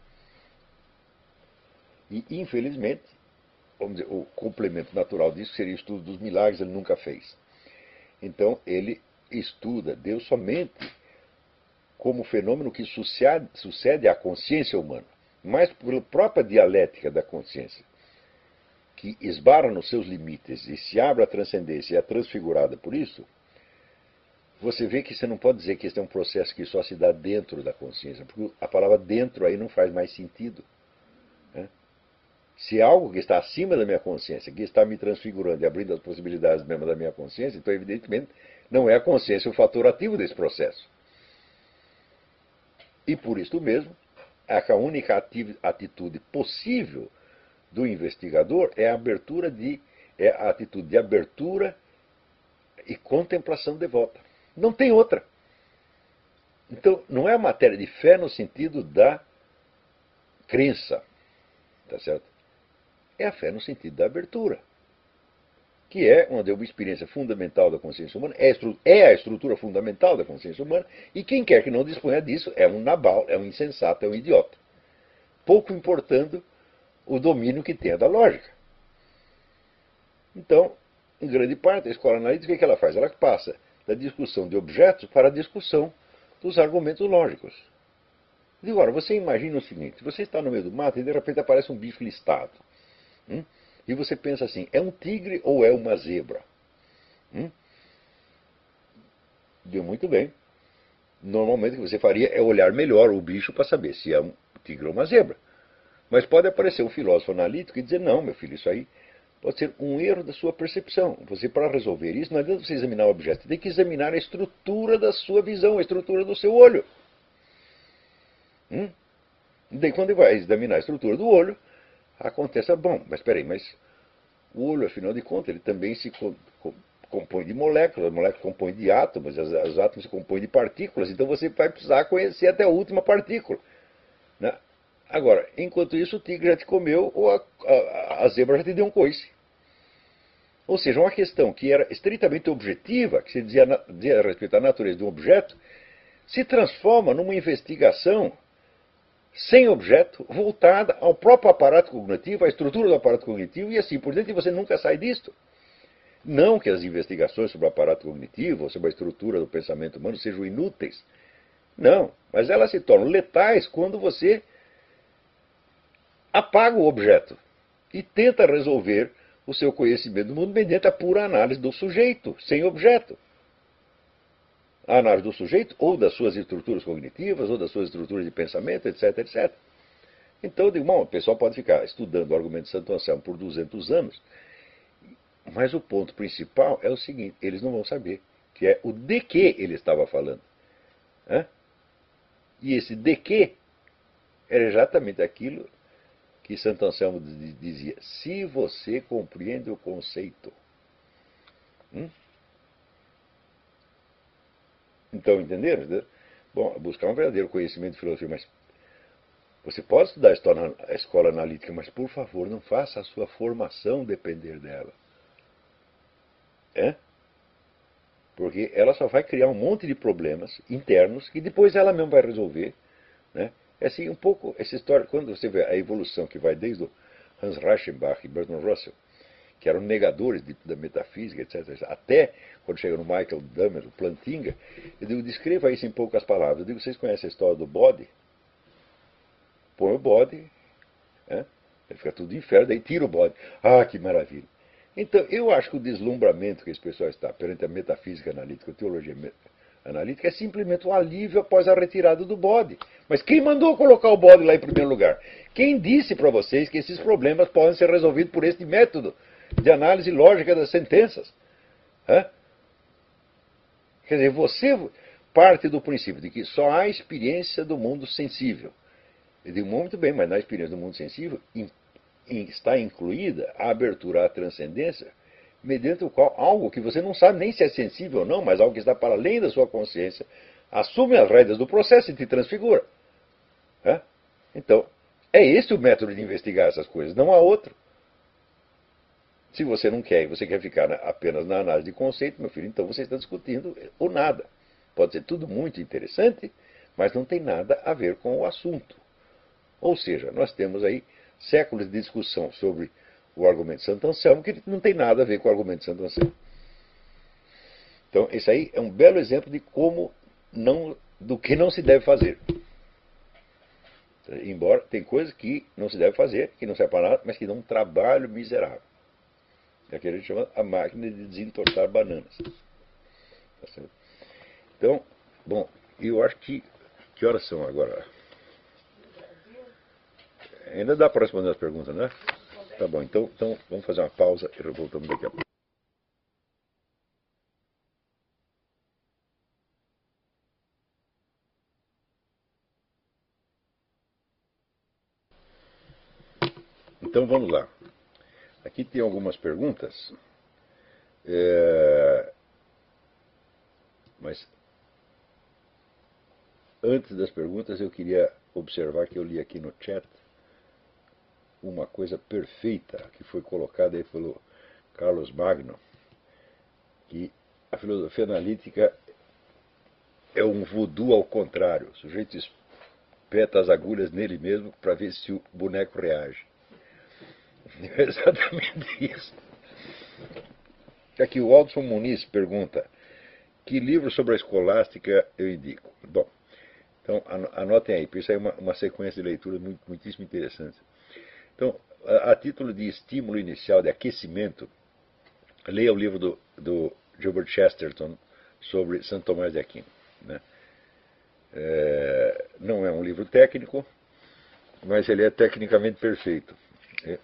E, infelizmente, vamos dizer, o complemento natural disso seria o estudo dos milagres, ele nunca fez. Então, ele estuda Deus somente como fenômeno que sucede, sucede à consciência humana, mas pela própria dialética da consciência, que esbarra nos seus limites e se abre à transcendência e é transfigurada por isso, você vê que você não pode dizer que esse é um processo que só se dá dentro da consciência, porque a palavra dentro aí não faz mais sentido. Né? Se é algo que está acima da minha consciência, que está me transfigurando e abrindo as possibilidades mesmo da minha consciência, então evidentemente não é a consciência o fator ativo desse processo. E por isso mesmo, a única atitude possível do investigador é a abertura de, é a atitude de abertura e contemplação devota. Não tem outra. Então, não é a matéria de fé no sentido da crença, tá certo? É a fé no sentido da abertura, que é onde é uma experiência fundamental da consciência humana, é, é a estrutura fundamental da consciência humana, e quem quer que não disponha disso é um nabal, é um insensato, é um idiota. Pouco importando o domínio que tenha da lógica. Então, em grande parte, a escola analítica, o que ela faz? Ela passa da discussão de objetos para a discussão dos argumentos lógicos. E agora, você imagina o seguinte, você está no meio do mato e de repente aparece um bicho listado. Hum? E você pensa assim, é um tigre ou é uma zebra? Hum? Deu muito bem. Normalmente o que você faria é olhar melhor o bicho para saber se é um tigre ou uma zebra. Mas pode aparecer um filósofo analítico e dizer, não, meu filho, isso aí pode ser um erro da sua percepção. Você, para resolver isso, não adianta você examinar o objeto, você tem que examinar a estrutura da sua visão, a estrutura do seu olho. Hum? Daí, quando ele vai examinar a estrutura do olho, acontece, bom, mas espera aí, mas o olho, afinal de contas, ele também se co co compõe de moléculas, as moléculas compõem de átomos, os, os átomos se compõem de partículas, então você vai precisar conhecer até a última partícula. Né? Agora, enquanto isso, o tigre já te comeu ou a, a, a zebra já te deu um coice. Ou seja, uma questão que era estritamente objetiva, que se dizia, dizia a respeito à natureza de um objeto, se transforma numa investigação sem objeto, voltada ao próprio aparato cognitivo, à estrutura do aparato cognitivo e assim por diante, e você nunca sai disto. Não que as investigações sobre o aparato cognitivo ou sobre a estrutura do pensamento humano sejam inúteis. Não, mas elas se tornam letais quando você apaga o objeto e tenta resolver o seu conhecimento do mundo mediante a pura análise do sujeito, sem objeto. A análise do sujeito, ou das suas estruturas cognitivas, ou das suas estruturas de pensamento, etc, etcétera. Então, eu digo, bom, o pessoal pode ficar estudando o argumento de Santo Anselmo por duzentos anos, mas o ponto principal é o seguinte, eles não vão saber, que é o de que ele estava falando. Hã? E esse de que era exatamente aquilo que Santo Anselmo dizia, se você compreende o conceito. Hum? Então, entenderam? Bom, buscar um verdadeiro conhecimento de filosofia, mas você pode estudar a, história, a escola analítica, mas por favor, não faça a sua formação depender dela. É? Porque ela só vai criar um monte de problemas internos que depois ela mesma vai resolver. Né? É assim, um pouco essa história, quando você vê a evolução que vai desde o Hans Reichenbach e Bertrand Russell, que eram negadores de, da metafísica, etcétera, até quando chega no Michael Dummett, o Plantinga, eu digo, descreva isso em poucas palavras. Eu digo, vocês conhecem a história do bode? Põe o bode, né? Ele fica tudo inferno, daí tira o bode. Ah, que maravilha! Então, eu acho que o deslumbramento que esse pessoal está perante a metafísica analítica, a teologia analítica, é simplesmente um alívio após a retirada do bode. Mas quem mandou colocar o bode lá em primeiro lugar? Quem disse para vocês que esses problemas podem ser resolvidos por este método de análise lógica das sentenças? Hã? Quer dizer, você parte do princípio de que só há experiência do mundo sensível. Eu digo, muito bem, mas na experiência do mundo sensível está incluída a abertura à transcendência, mediante o qual algo que você não sabe nem se é sensível ou não, mas algo que está para além da sua consciência, assume as rédeas do processo e te transfigura. É? Então, é esse o método de investigar essas coisas, não há outro. Se você não quer e você quer ficar na, apenas na análise de conceito, meu filho, então você está discutindo o nada. Pode ser tudo muito interessante, mas não tem nada a ver com o assunto. Ou seja, nós temos aí séculos de discussão sobre o argumento de Santo Anselmo que não tem nada a ver com o argumento de Santo Anselmo. Então, esse aí é um belo exemplo de como não, do que não se deve fazer. Embora tem coisas que não se deve fazer, que não serve para nada, mas que dão um trabalho miserável. É o que a gente chama a máquina de desentortar bananas. Tá certo? Então, bom, eu acho que... Que horas são agora? Ainda dá para responder as perguntas, né? Tá bom, então, então vamos fazer uma pausa e voltamos daqui a pouco. Então vamos lá. Aqui tem algumas perguntas. É... Mas antes das perguntas eu queria observar que eu li aqui no chat uma coisa perfeita que foi colocada aí pelo Carlos Magno, que a filosofia analítica é um voodoo ao contrário. O sujeito espeta as agulhas nele mesmo para ver se o boneco reage. É exatamente isso. Aqui o Aldson Muniz pergunta: que livro sobre a escolástica eu indico? Bom, então anotem aí, porque isso aí é uma, uma sequência de leituras muito, muitíssimo interessante. Então, a, a título de estímulo inicial, de aquecimento, leia o livro do, do Gilbert Chesterton sobre Santo Tomás de Aquino. Né? É, não é um livro técnico, mas ele é tecnicamente perfeito. É.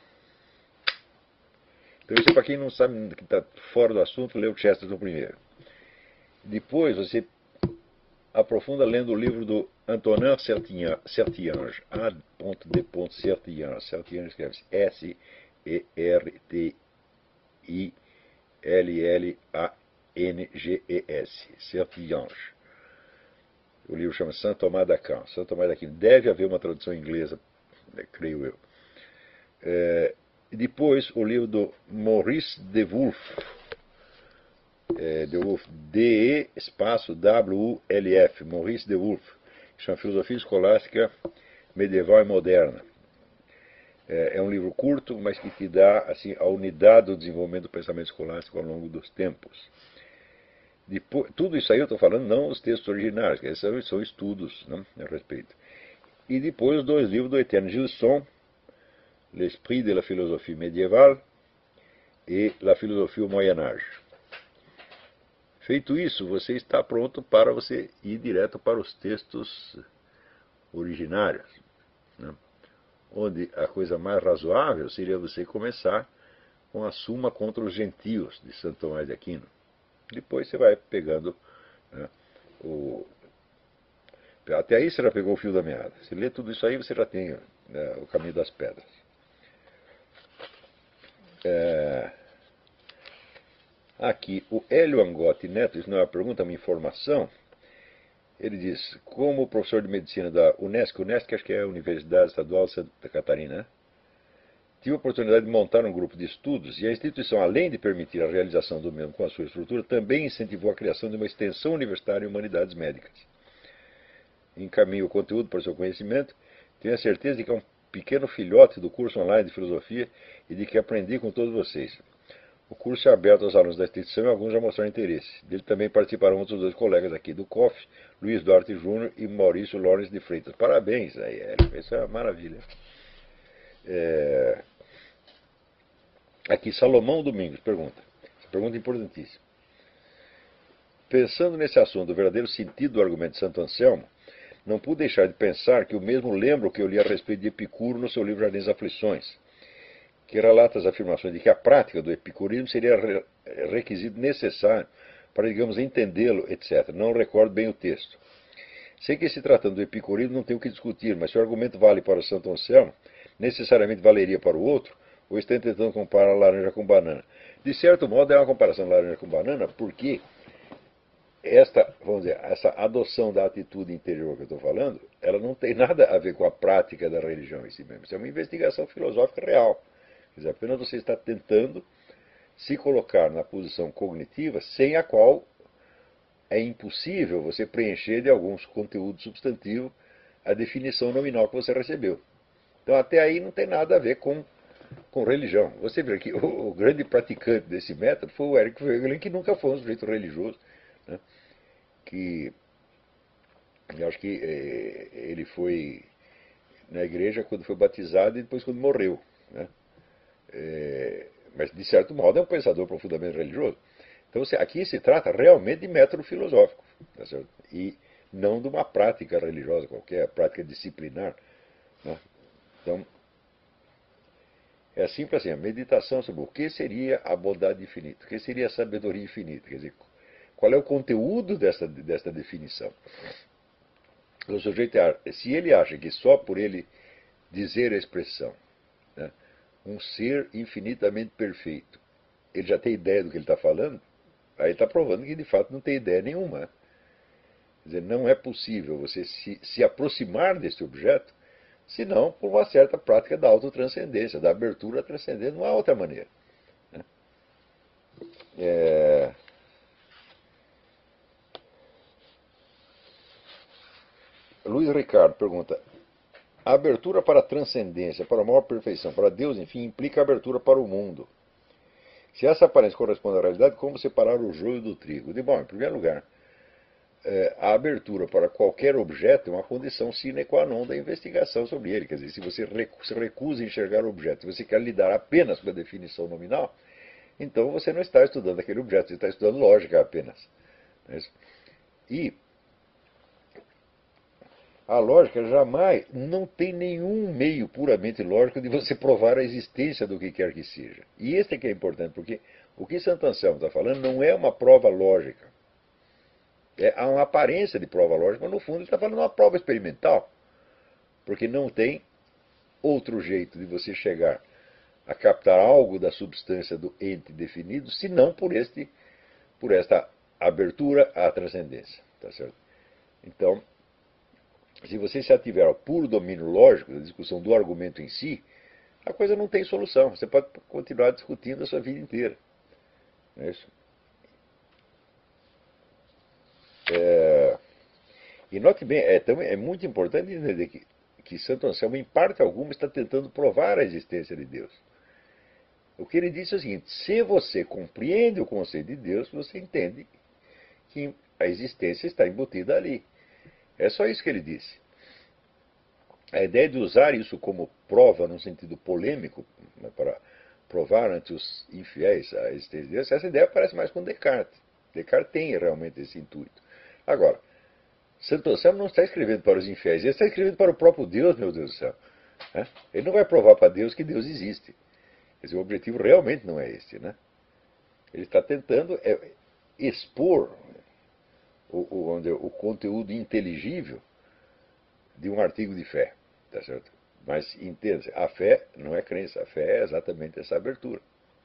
Então isso é para quem não sabe, que está fora do assunto, lê o Chesterton primeiro. Depois você aprofunda lendo o livro do Antonin Sertillanges, A D Sertillanges. Sertillanges escreve-se S E R T I L L A N G E S. Sertillanges. O livro chama Saint Thomas d'Aquin. Saint Thomas d'Aquin. Deve haver uma tradução inglesa, creio eu. É, e depois o livro do Maurice de Woolf, é, de Woolf, D E espaço W U L F, Maurice de Woolf, que chama Filosofia Escolástica Medieval e Moderna. É, é um livro curto, mas que te dá assim, a unidade do desenvolvimento do pensamento escolástico ao longo dos tempos. Depois, tudo isso aí eu estou falando não os textos originários, que esses são, são estudos, né, a respeito. E depois os dois livros do Etienne Gilson, L'Esprit de la Philosophie Médiévale e La Philosophie au Moyen Âge. Feito isso, você está pronto para você ir direto para os textos originários, né? Onde a coisa mais razoável seria você começar com a Suma contra os Gentios, de Santo Tomás de Aquino. Depois você vai pegando, né, o... Até aí você já pegou o fio da meada. Se lê tudo isso aí, você já tem, né, o caminho das pedras. É... Aqui, o Hélio Angotti Neto, isso não é uma pergunta, é uma informação. Ele diz: como professor de medicina da Unesc, Unesc acho que é a Universidade Estadual de Santa Catarina, né? Tive a oportunidade de montar um grupo de estudos e a instituição, além de permitir a realização do mesmo com a sua estrutura, também incentivou a criação de uma extensão universitária em humanidades médicas. Encaminho o conteúdo para o seu conhecimento. Tenho a certeza de que é um pequeno filhote do curso online de filosofia e de que aprendi com todos vocês. O curso é aberto aos alunos da instituição e alguns já mostraram interesse. Dele também participaram outros dois colegas aqui do C O F, Luiz Duarte Júnior e Maurício Lawrence de Freitas. Parabéns, aí, isso é uma maravilha. É... Aqui, Salomão Domingos pergunta. Essa pergunta é importantíssima. Pensando nesse assunto, o verdadeiro sentido do argumento de Santo Anselmo, não pude deixar de pensar que o mesmo lembra o que eu li a respeito de Epicuro no seu livro Jardins das Aflições, que relata as afirmações de que a prática do epicurismo seria requisito necessário para, digamos, entendê-lo, etcétera. Não recordo bem o texto. Sei que, se tratando do epicurismo, não tenho o que discutir, mas se o argumento vale para o Santo Anselmo, necessariamente valeria para o outro, ou está tentando comparar laranja com banana. De certo modo, é uma comparação de laranja com banana, porque esta, vamos dizer, essa adoção da atitude interior que eu estou falando, ela não tem nada a ver com a prática da religião em si mesmo. Isso é uma investigação filosófica real. Quer dizer, apenas você está tentando se colocar na posição cognitiva sem a qual é impossível você preencher de alguns conteúdos substantivos a definição nominal que você recebeu. Então, até aí não tem nada a ver com, com religião. Você vê que o, o grande praticante desse método foi o Eric Voegelin, que nunca foi um sujeito religioso, né? Que eu acho que é, ele foi na igreja quando foi batizado e depois quando morreu, né? É, mas, de certo modo, é um pensador profundamente religioso. Então, aqui se trata realmente de método filosófico, tá certo? E não de uma prática religiosa qualquer, prática disciplinar, né? Então, é simples assim, a meditação sobre o que seria a bondade infinita, o que seria a sabedoria infinita, quer dizer, qual é o conteúdo dessa, dessa definição. O sujeito, se ele acha que só por ele dizer a expressão, né, um ser infinitamente perfeito, ele já tem ideia do que ele está falando, aí está provando que de fato não tem ideia nenhuma. Quer dizer, não é possível você se, se aproximar desse objeto, senão por uma certa prática da autotranscendência, da abertura à transcendência, não há outra maneira, né? É... Luiz Ricardo pergunta: a abertura para a transcendência, para a maior perfeição, para Deus, enfim, implica a abertura para o mundo. Se essa aparência corresponde à realidade, como separar o joio do trigo? De bom, em primeiro lugar, é, a abertura para qualquer objeto é uma condição sine qua non da investigação sobre ele. Quer dizer, se você se recusa a enxergar o objeto, se você quer lidar apenas com a definição nominal, então você não está estudando aquele objeto, você está estudando lógica apenas. E a lógica jamais não tem nenhum meio puramente lógico de você provar a existência do que quer que seja. E este é que é importante, porque o que Santo Anselmo está falando não é uma prova lógica. É, há uma aparência de prova lógica, mas no fundo ele está falando de uma prova experimental. Porque não tem outro jeito de você chegar a captar algo da substância do ente definido, senão por, este, por esta abertura à transcendência. Tá certo? Então, se você se ativer ao puro domínio lógico da discussão do argumento em si, a coisa não tem solução. Você pode continuar discutindo a sua vida inteira. Não é isso? É, e note bem, é, também, é muito importante entender que, que Santo Anselmo, em parte alguma, está tentando provar a existência de Deus. O que ele disse é o seguinte: se você compreende o conceito de Deus, você entende que a existência está embutida ali. É só isso que ele disse. A ideia de usar isso como prova, num sentido polêmico, né, para provar ante os infiéis a existência de Deus, essa ideia parece mais com Descartes. Descartes tem realmente esse intuito. Agora, Santo Anselmo não está escrevendo para os infiéis, ele está escrevendo para o próprio Deus, meu Deus do céu. Ele não vai provar para Deus que Deus existe. Quer dizer, o objetivo realmente não é este, né? Ele está tentando é, expor o, o, o conteúdo inteligível de um artigo de fé, tá certo? Mas entenda, a fé não é crença, a fé é exatamente essa abertura.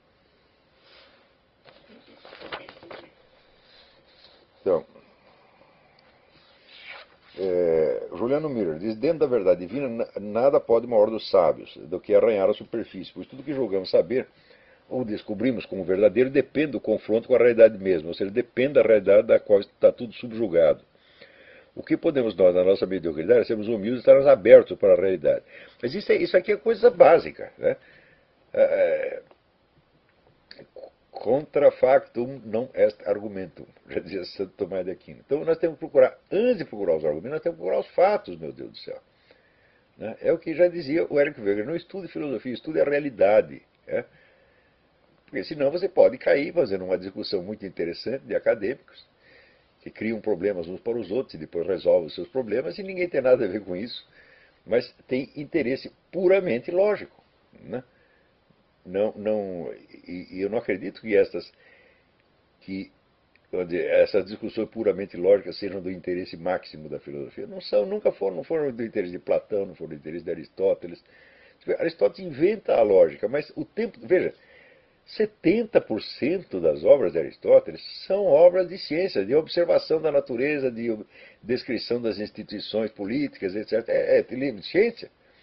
Então, é, Juliano Miller diz: dentro da verdade divina, nada pode maior dos sábios do que arranhar a superfície, pois tudo que julgamos saber ou descobrimos como verdadeiro depende do confronto com a realidade mesma, ou seja, depende da realidade da qual está tudo subjugado. O que podemos nós, na nossa mediocridade, é sermos humildes e estarmos abertos para a realidade. Mas isso, é, isso aqui é coisa básica, né? É, contra factum non est argumentum, já dizia Santo Tomás de Aquino. Então nós temos que procurar, antes de procurar os argumentos, nós temos que procurar os fatos, meu Deus do céu. Né? É o que já dizia o Eric Wegener: não estude filosofia, estude a realidade. Né? Porque senão você pode cair fazendo uma discussão muito interessante de acadêmicos, que criam problemas uns para os outros e depois resolvem os seus problemas, e ninguém tem nada a ver com isso, mas tem interesse puramente lógico. Né? Não, não, e, e eu não acredito que essas, que essas discussões puramente lógicas sejam do interesse máximo da filosofia. Não são, nunca foram, não foram do interesse de Platão, não foram do interesse de Aristóteles. Aristóteles inventa a lógica, mas o tempo, veja, setenta por cento das obras de Aristóteles são obras de ciência, de observação da natureza, de descrição das instituições políticas, etcétera. É, é livro de ciência.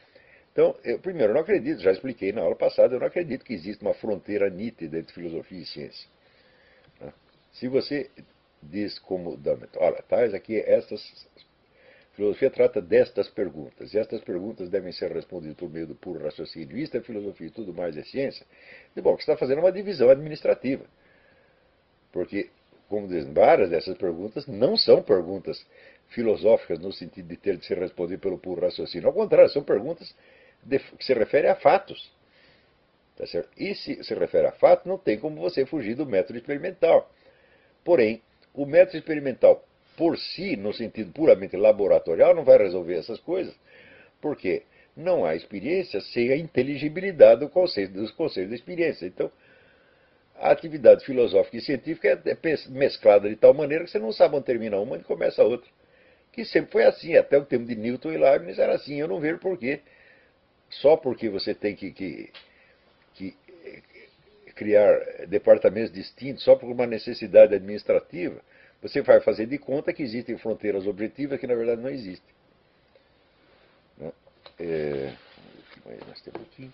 Então, eu, primeiro, eu não acredito, já expliquei na aula passada, eu não acredito que existe uma fronteira nítida entre filosofia e ciência. Né? Se você diz como, olha, tais aqui, estas, filosofia trata destas perguntas, e estas perguntas devem ser respondidas por meio do puro raciocínio, isto é filosofia e tudo mais é ciência, de bom, que você está fazendo uma divisão administrativa. Porque, como dizem, várias dessas perguntas não são perguntas filosóficas no sentido de ter de ser respondidas pelo puro raciocínio. Ao contrário, são perguntas de, que se referem a fatos. Tá certo? E se se refere a fatos, não tem como você fugir do método experimental. Porém, o método experimental por si, no sentido puramente laboratorial, não vai resolver essas coisas, porque não há experiência sem a inteligibilidade do conceito, dos conceitos da experiência. Então, a atividade filosófica e científica é mesclada de tal maneira que você não sabe onde termina uma e começa a outra. Que sempre foi assim, até o tempo de Newton e Leibniz era assim, eu não vejo porquê. Só porque você tem que, que, que criar departamentos distintos, só por uma necessidade administrativa, você vai fazer de conta que existem fronteiras objetivas que na verdade não existem. Né? É, nós temos aqui.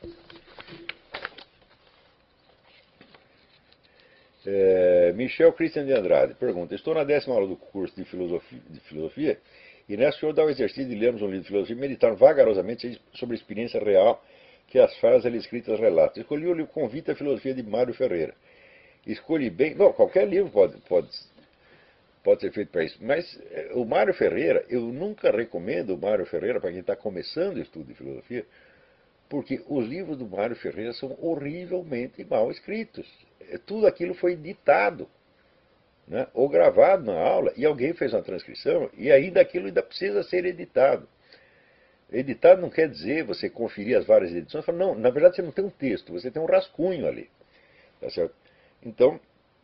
É, Michel Christian de Andrade pergunta: estou na décima aula do curso de filosofia, de filosofia e nessa o senhor dá o exercício de lermos um livro de filosofia e meditar vagarosamente sobre a experiência real que as frases ali escritas relatam. Escolhi o livro Convite à Filosofia de Mário Ferreira. Escolhi bem. Não, qualquer livro pode, pode, pode ser feito para isso. Mas o Mário Ferreira, eu nunca recomendo o Mário Ferreira para quem está começando o estudo de filosofia, porque os livros do Mário Ferreira são horrivelmente mal escritos. Tudo aquilo foi ditado, né, ou gravado na aula, e alguém fez uma transcrição, e ainda aquilo ainda precisa ser editado. Editado não quer dizer você conferir as várias edições. Fala, não, na verdade você não tem um texto, você tem um rascunho ali. Tá certo? Então,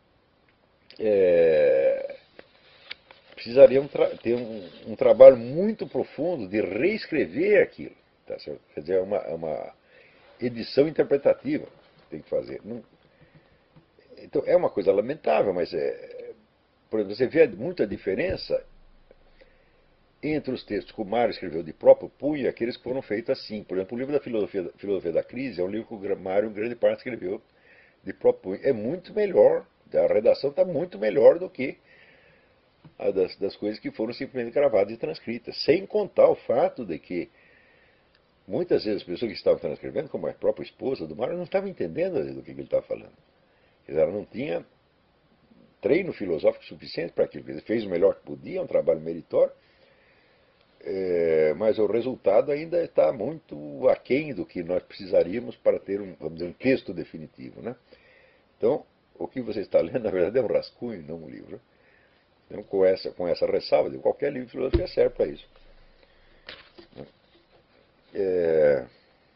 é, precisaria um ter um, um trabalho muito profundo de reescrever aquilo. Tá certo? Quer dizer, é uma, uma edição interpretativa que tem que fazer. Não, então, é uma coisa lamentável, mas, é, por exemplo, você vê muita diferença entre os textos que o Mário escreveu de próprio punho e aqueles que foram feitos assim. Por exemplo, o livro da Filosofia, Filosofia da Crise é um livro que o Mário, em grande parte, escreveu de próprio punho. É muito melhor, a redação está muito melhor do que a das, das coisas que foram simplesmente gravadas e transcritas. Sem contar o fato de que muitas vezes as pessoas que estavam transcrevendo, como a própria esposa do Mário, não estavam entendendo do que ele estava falando. Quer dizer, ela não tinha treino filosófico suficiente para aquilo. Ele fez o melhor que podia, um trabalho meritório, é, mas o resultado ainda está muito aquém do que nós precisaríamos para ter um, vamos dizer, um texto definitivo. Né? Então, o que você está lendo, na verdade, é um rascunho, não um livro. Então, com essa, com essa ressalva, qualquer livro de filosofia serve para isso. É...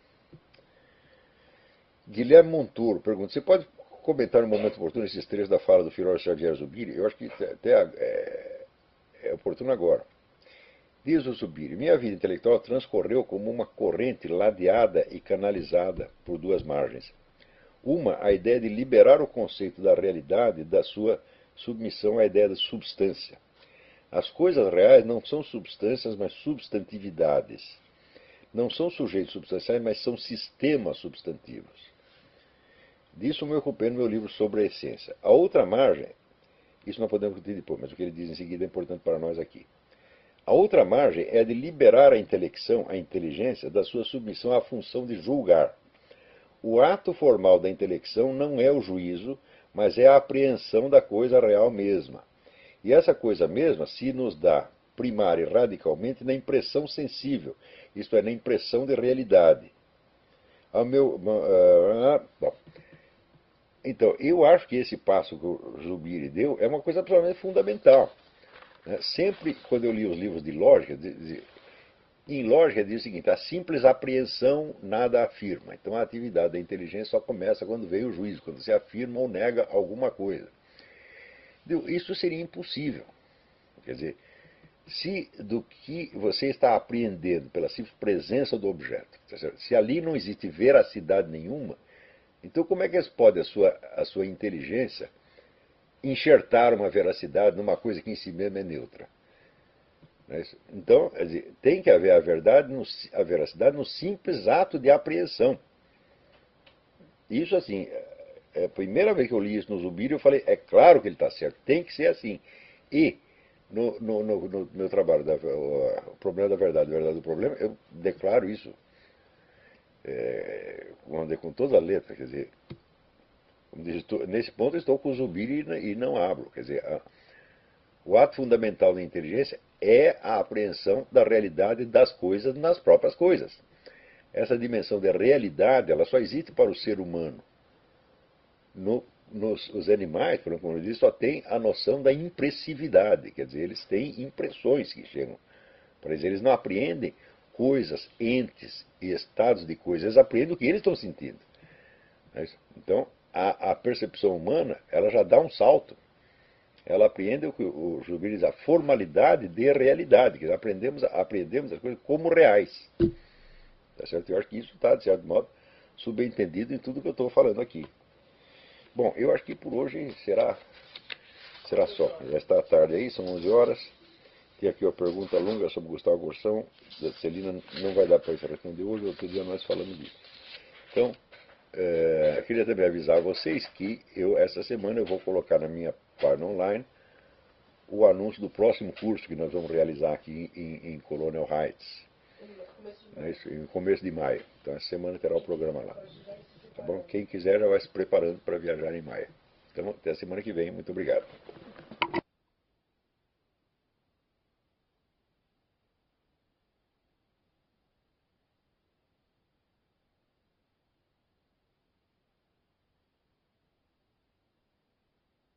Guilherme Monturo pergunta: você pode comentar no momento oportuno esses trechos da fala do filósofo Xavier Zubiri? Eu acho que até é, é oportuno agora. Diz o Zubiri: minha vida intelectual transcorreu como uma corrente ladeada e canalizada por duas margens. Uma, a ideia de liberar o conceito da realidade da sua submissão à ideia da substância. As coisas reais não são substâncias, mas substantividades. Não são sujeitos substanciais, mas são sistemas substantivos. Disso me ocupei no meu livro sobre a essência. A outra margem, isso não podemos discutir depois, mas o que ele diz em seguida é importante para nós aqui. A outra margem é a de liberar a intelecção, a inteligência, da sua submissão à função de julgar. O ato formal da intelecção não é o juízo, mas é a apreensão da coisa real mesma. E essa coisa mesma se nos dá primária e radicalmente na impressão sensível, isto é, na impressão de realidade. Ao meu, uh, bom, então, eu acho que esse passo que o Zubiri deu é uma coisa absolutamente fundamental. Sempre, quando eu li os livros de lógica, em lógica diz o seguinte: a simples apreensão nada afirma. Então a atividade da inteligência só começa quando vem o juízo, quando você afirma ou nega alguma coisa. Isso seria impossível. Quer dizer, se do que você está apreendendo pela simples presença do objeto, se ali não existe veracidade nenhuma, então como é que pode a sua, a sua inteligência enxertar uma veracidade numa coisa que em si mesma é neutra? Não é isso? Então, quer dizer, tem que haver a verdade, no, a veracidade no simples ato de apreensão. Isso, assim, é a primeira vez que eu li isso no Zubiri, eu falei, é claro que ele está certo, tem que ser assim. E, no, no, no, no meu trabalho, da, o, o problema da verdade, a verdade do problema, eu declaro isso é, com toda a letra, quer dizer, diz, estou, nesse ponto eu estou com o Zubiri e não abro, quer dizer, a, o ato fundamental da inteligência é a apreensão da realidade das coisas nas próprias coisas. Essa dimensão de realidade, ela só existe para o ser humano. No, nos, os animais, como eu disse, só têm a noção da impressividade, quer dizer, eles têm impressões que chegam para eles. Eles não apreendem coisas, entes e estados de coisas, eles apreendem o que eles estão sentindo. Então, a, a percepção humana, ela já dá um salto. Ela apreende o que o Zubiri diz, a formalidade de realidade, que aprendemos, aprendemos as coisas como reais. Tá certo? Eu acho que isso está, de certo modo, subentendido em tudo que eu estou falando aqui. Bom, eu acho que por hoje será, será só. Já está tarde aí, são onze horas. Tem aqui uma pergunta longa sobre Gustavo Corsão. Da Celina não vai dar para responder hoje, outro dia nós falamos disso. Então, é, eu queria também avisar a vocês que eu, essa semana eu vou colocar na minha página online o anúncio do próximo curso que nós vamos realizar aqui em, em Colonial Heights. É isso, em começo de maio. Então, essa semana terá o programa lá. Tá bom? Quem quiser já vai se preparando para viajar em maio. Então, até a semana que vem. Muito obrigado.